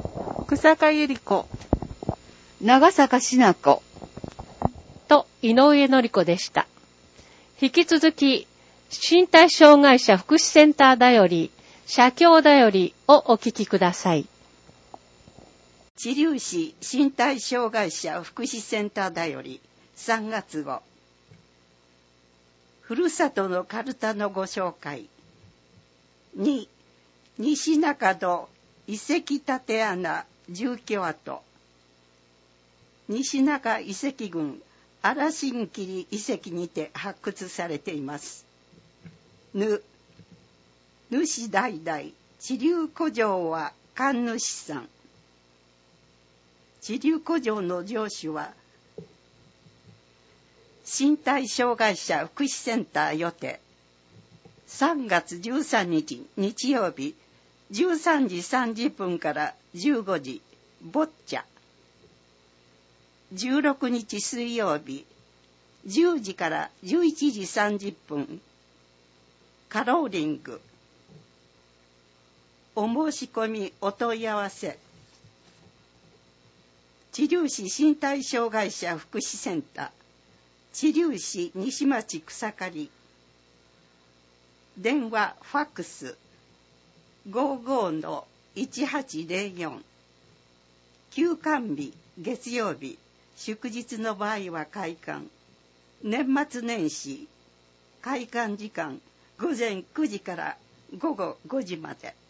日下百合子長坂しな子と井上典子でした。引き続き、身体障害者福祉センターだより、社協だよりをお聞きください。 知立市身体障害者福祉センターだよりさんがつごう。ふるさとのカルタのご紹介。に、西中戸遺跡竪穴住居跡。西中遺跡群荒新切遺跡にて発掘されています。ぬ、主代々知立古城は神主さん。知立古城の城主は身体障害者福祉センター予定。さんがつじゅうさんにち日曜日じゅうさんじさんじゅっぷんからじゅうごじボッチャ。じゅうろくにち水曜日じゅうじからじゅういちじさんじゅっぷんカローリング。お申し込みお問い合わせ。知立市身体障害者福祉センター知立市西町草刈。電話ファックス ごじゅうごのいちはちぜろよん。休館日月曜日祝日の場合は開館。年末年始開館時間ごぜんくじからごごごじまで。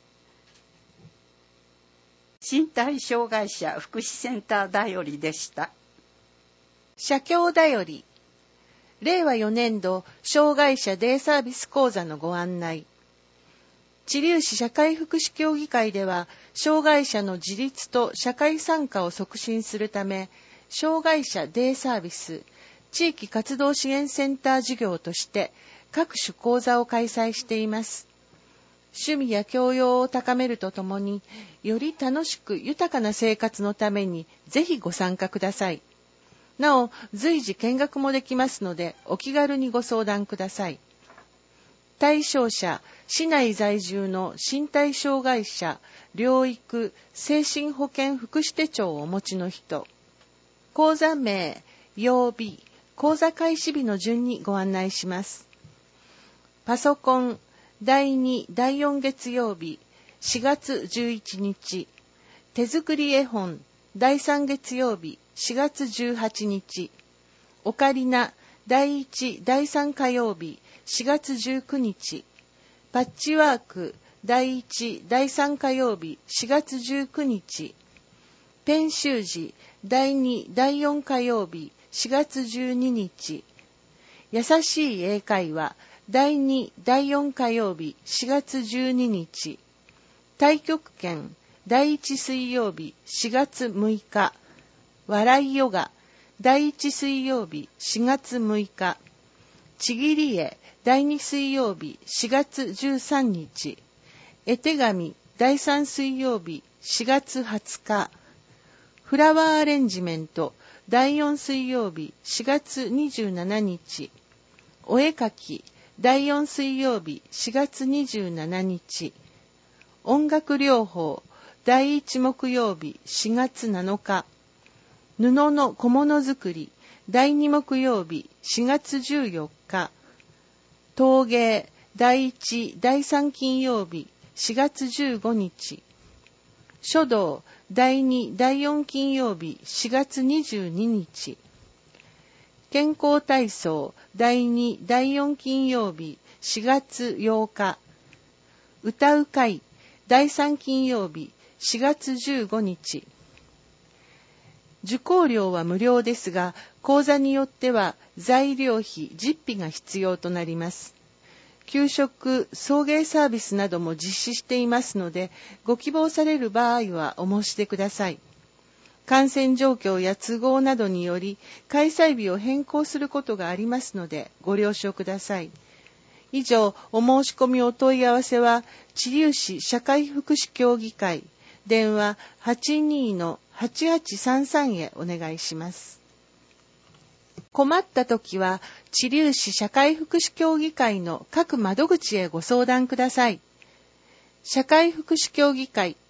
身体障害者福祉センターだよりでした。 社協だよりれいわよねんど障害者デイサービス講座のご案内。知立市社会福祉協議会では障害者の自立と社会参加を促進するため、障害者デイサービス地域活動支援センター事業として各種講座を開催しています。趣味や教養を高めるとともに、より楽しく豊かな生活のためにぜひご参加ください。なお、随時見学もできますので、お気軽にご相談ください。対象者、市内在住の身体障害者、療育、精神保健福祉手帳をお持ちの人、講座名、曜日、講座開始日の順にご案内します。パソコン、だいに、だいよん月曜日、しがつじゅういちにち。手作り絵本、だいさん月曜日、しがつじゅうはちにち。オカリナ、だいいち、だいさん火曜日、しがつじゅうくにち。パッチワーク、だいいち、だいさん火曜日、しがつじゅうくにち。ペン習字、だいに、だいよん火曜日、しがつじゅうににち。優しい英会話、だいに、だいよん火曜日、しがつじゅうににち。太極拳、だいいち水曜日、しがつむいか。笑いヨガ、だいいち水曜日、しがつむいか。ちぎり絵、だいに水曜日、しがつじゅうさんにち。絵手紙、だいさん水曜日、しがつはつか。フラワーアレンジメント、だいよん水曜日、しがつにじゅうしちにち。お絵かき、だいよん水曜日、しがつにじゅうしちにち。音楽療法、だいいち木曜日、しがつなのか。布の小物作り、だいに木曜日、しがつじゅうよっか。陶芸、だいいち、だいさん金曜日、しがつじゅうごにち。書道、だいに、だいよん金曜日、しがつにじゅうににち。健康体操、だいに、だいよん金曜日、しがつようか。歌う会、だいさん金曜日、しがつじゅうごにち。受講料は無料ですが、講座によっては材料費、実費が必要となります。給食、送迎サービスなども実施していますので、ご希望される場合はお申し出ください。感染状況や都合などにより、開催日を変更することがありますので、ご了承ください。以上、お申し込みお問い合わせは、知立市社会福祉協議会、電話 はちにのはちはちさんさん へお願いします。困ったときは、知立市社会福祉協議会の各窓口へご相談ください。社会福祉協議会、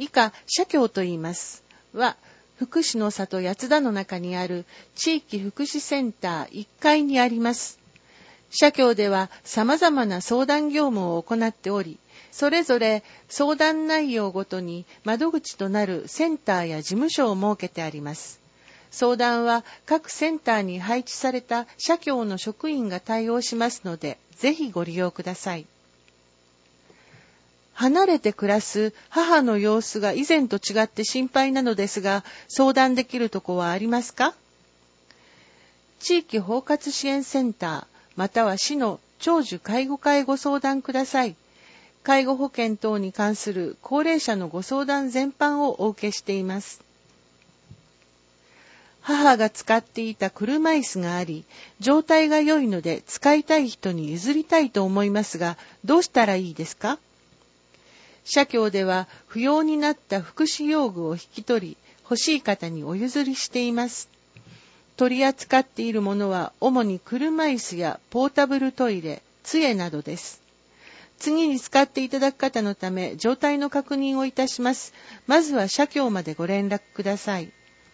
以下、社協と言います。は、福祉の里八田の中にある地域福祉センターいっかいにあります。社協では様々な相談業務を行っており、それぞれ相談内容ごとに窓口となるセンターや事務所を設けてあります。相談は各センターに配置された社協の職員が対応しますので、ぜひご利用ください。離れて暮らす母の様子が以前と違って心配なのですが、相談できるとこはありますか？地域包括支援センター、または市の長寿介護課へご相談ください。介護保険等に関する高齢者のご相談全般をお受けしています。母が使っていた車椅子があり、状態が良いので使いたい人に譲りたいと思いますが、どうしたらいいですか？社協では不要になった福祉用具を引き取り、欲しい方にお譲りしています。取り扱っているものは主に車椅子やポータブルトイレ、杖などです。次に使っていただく方のため状態の確認をいたします。まずは社協までご連絡ください。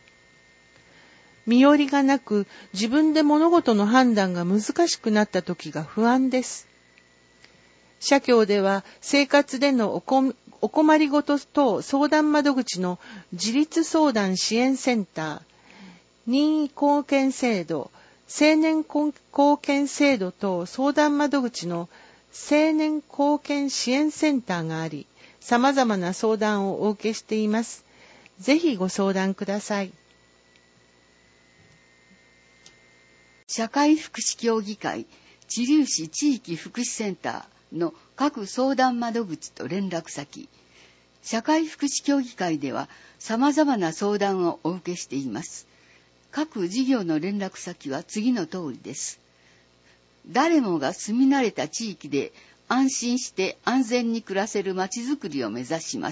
身寄りがなく自分で物事の判断が難しくなった時が不安です。社協では生活でのおこお困りごと等相談窓口の自立相談支援センター、任意貢献制度、青年貢献制度等相談窓口の青年貢献支援センターがあり、様々な相談をお受けしています。ぜひご相談ください。 社会福祉協議会知立市地域福祉センターの各相談窓口と連絡先。社会福祉協議会では様々な相談をお受けしています。各事業の連絡先は次の通りです。誰もが住み慣れた地域で安心して安全に暮らせるまちづくりを目指します。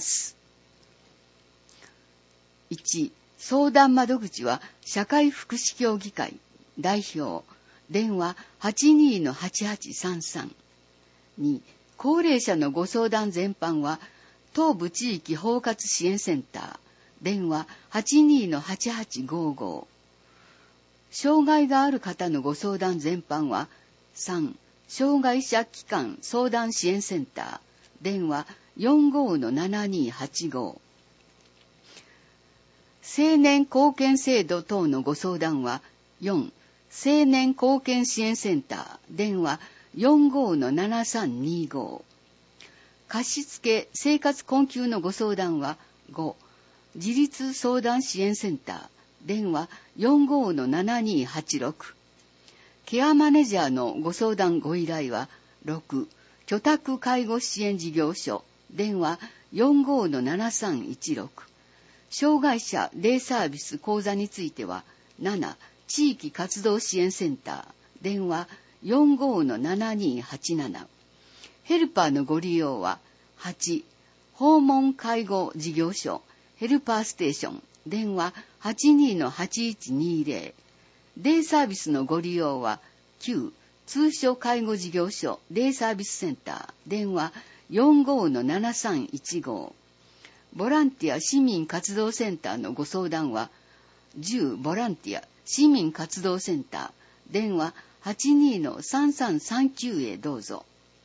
いち. 相談窓口は社会福祉協議会代表電話 はちにーのはちはちさんさん。に. 高齢者のご相談全般は東部地域包括支援センター電話 はちにーのはちはちごーごー。障害がある方のご相談全般はさん. 障害者機関相談支援センター電話 よんごーのななにーはちごー。青年貢献制度等のご相談はよん. 青年貢献支援センター電話 よんごーのななさんにーごー。貸付生活困窮のご相談はご. 自立相談支援センター電話 よんごーのななにーはちろく。ケアマネージャーのご相談ご依頼はろく. 居宅介護支援事業所電話 よんごーのななさんいちろく。障害者デイサービス講座についてはなな. 地域活動支援センター電話 よんごーのななにーはちなな。ヘルパーのご利用ははち. 訪問介護事業所ヘルパーステーション電話 はちにーのはちいちにーぜろ。デイサービスのご利用はきゅう. 通所介護事業所デイサービスセンター電話 よんごーのななさんいちごー。ボランティア市民活動センターのご相談はじゅう. ボランティア市民活動センター電話 はちにーのさんさんさんきゅう へどうぞ。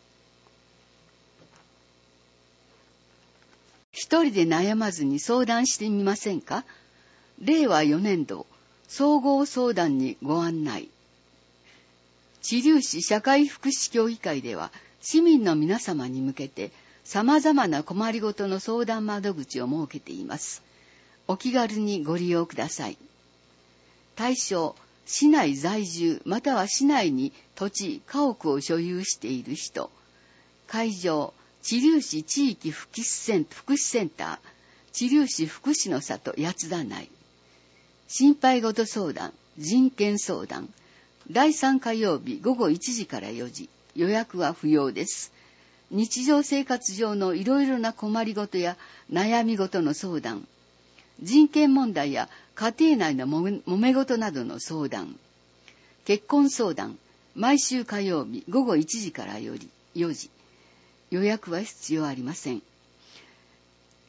一人で悩まずに相談してみませんか？れいわよねんど総合相談にご案内。知立市社会福祉協議会では市民の皆様に向けて様々な困りごとの相談窓口を設けています。お気軽にご利用ください。対象、市内在住または市内に土地、家屋を所有している人。会場、知立市地域福祉セン、福祉センター、知立市福祉の里八田内。心配ごと相談、人権相談。だいさん火曜日ごごいちじからよじ。予約は不要です。日常生活上のいろいろな困りごとや悩みごとの相談。人権問題や家庭内のもめ、もめごとなどの相談。結婚相談。毎週火曜日ごごいちじからよじ。予約は必要ありません。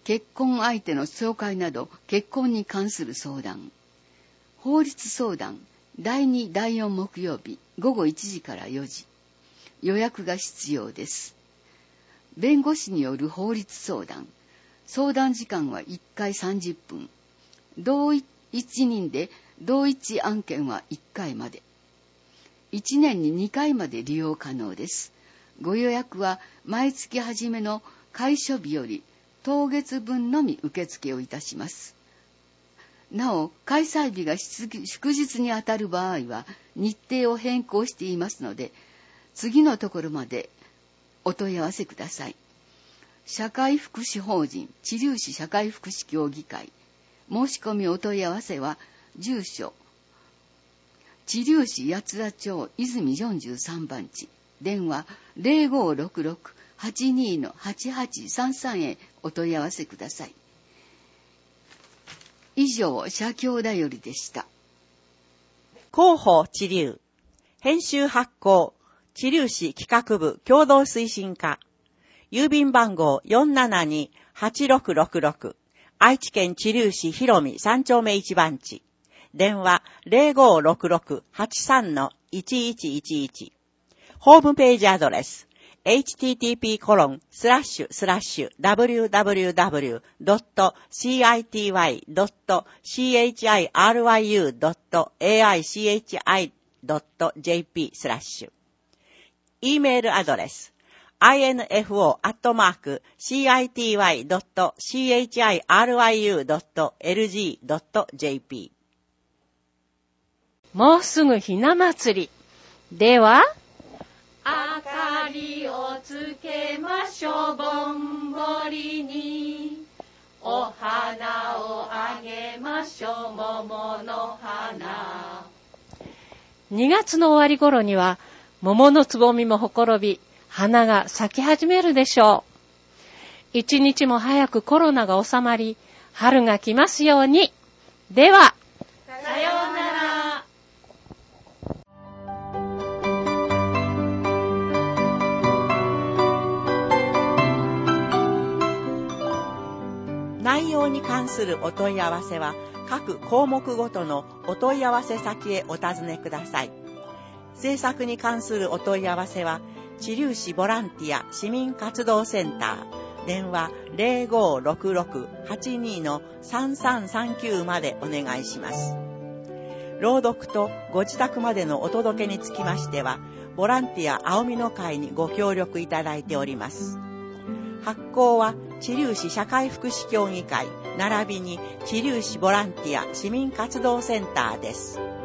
結婚相手の紹介など結婚に関する相談、法律相談、だいに、だいよん木曜日ごごいちじからよじ。予約が必要です。弁護士による法律相談。相談時間はいっかいさんじゅっぷん。同一人で同一案件はいっかいまで。いちねんににかいまで利用可能です。ご予約は毎月初めの開所日より当月分のみ受付をいたします。なお、開催日が祝日にあたる場合は日程を変更していますので、次のところまでお問い合わせください。社会福祉法人知立市社会福祉協議会。申し込みお問い合わせは、住所、知立市八田町泉よんじゅうさんばんち、電話 ゼロごろくろく はちに はちはちさんさん へお問い合わせください。以上、社協だよりでした。 広報知立。編集発行。知立市企画部共同推進課。郵便番号 よんななに はちろくろくろく。愛知県知立市広見さん丁目いち番地。電話 ゼロごろくろく はちさん いちいちいちいち。ホームページアドレス エイチティーティーピーコロンスラッシュスラッシュダブリューダブリューダブリュードットシーアイティーワイドットシーエイチアイアールワイユードットエーアイシーエイチアイドットジェーピー スラッシュ。E メールアドレス アイエヌエフオー アットマーク シーアイティーワイドットシーエイチアイアールワイユードットエルジードットジェーピー。もうすぐひな祭り。では、 明かりをつけましょうぼんぼりに、お花をあげましょう桃の花。 にがつの終わり頃には桃のつぼみもほころび、花が咲き始めるでしょう。一日も早くコロナが収まり、春が来ますように。では、 さようなら。 内容に関するお問い合わせは各項目ごとのお問い合わせ先へお尋ねください。制作に関するお問い合わせは知立市ボランティア市民活動センター電話 ゼロごろくろく はちに さんさんさんきゅう までお願いします。朗読とご自宅までのお届けにつきましてはボランティア青みの会にご協力いただいております。発行は知立市社会福祉協議会並びに知立市ボランティア市民活動センターです。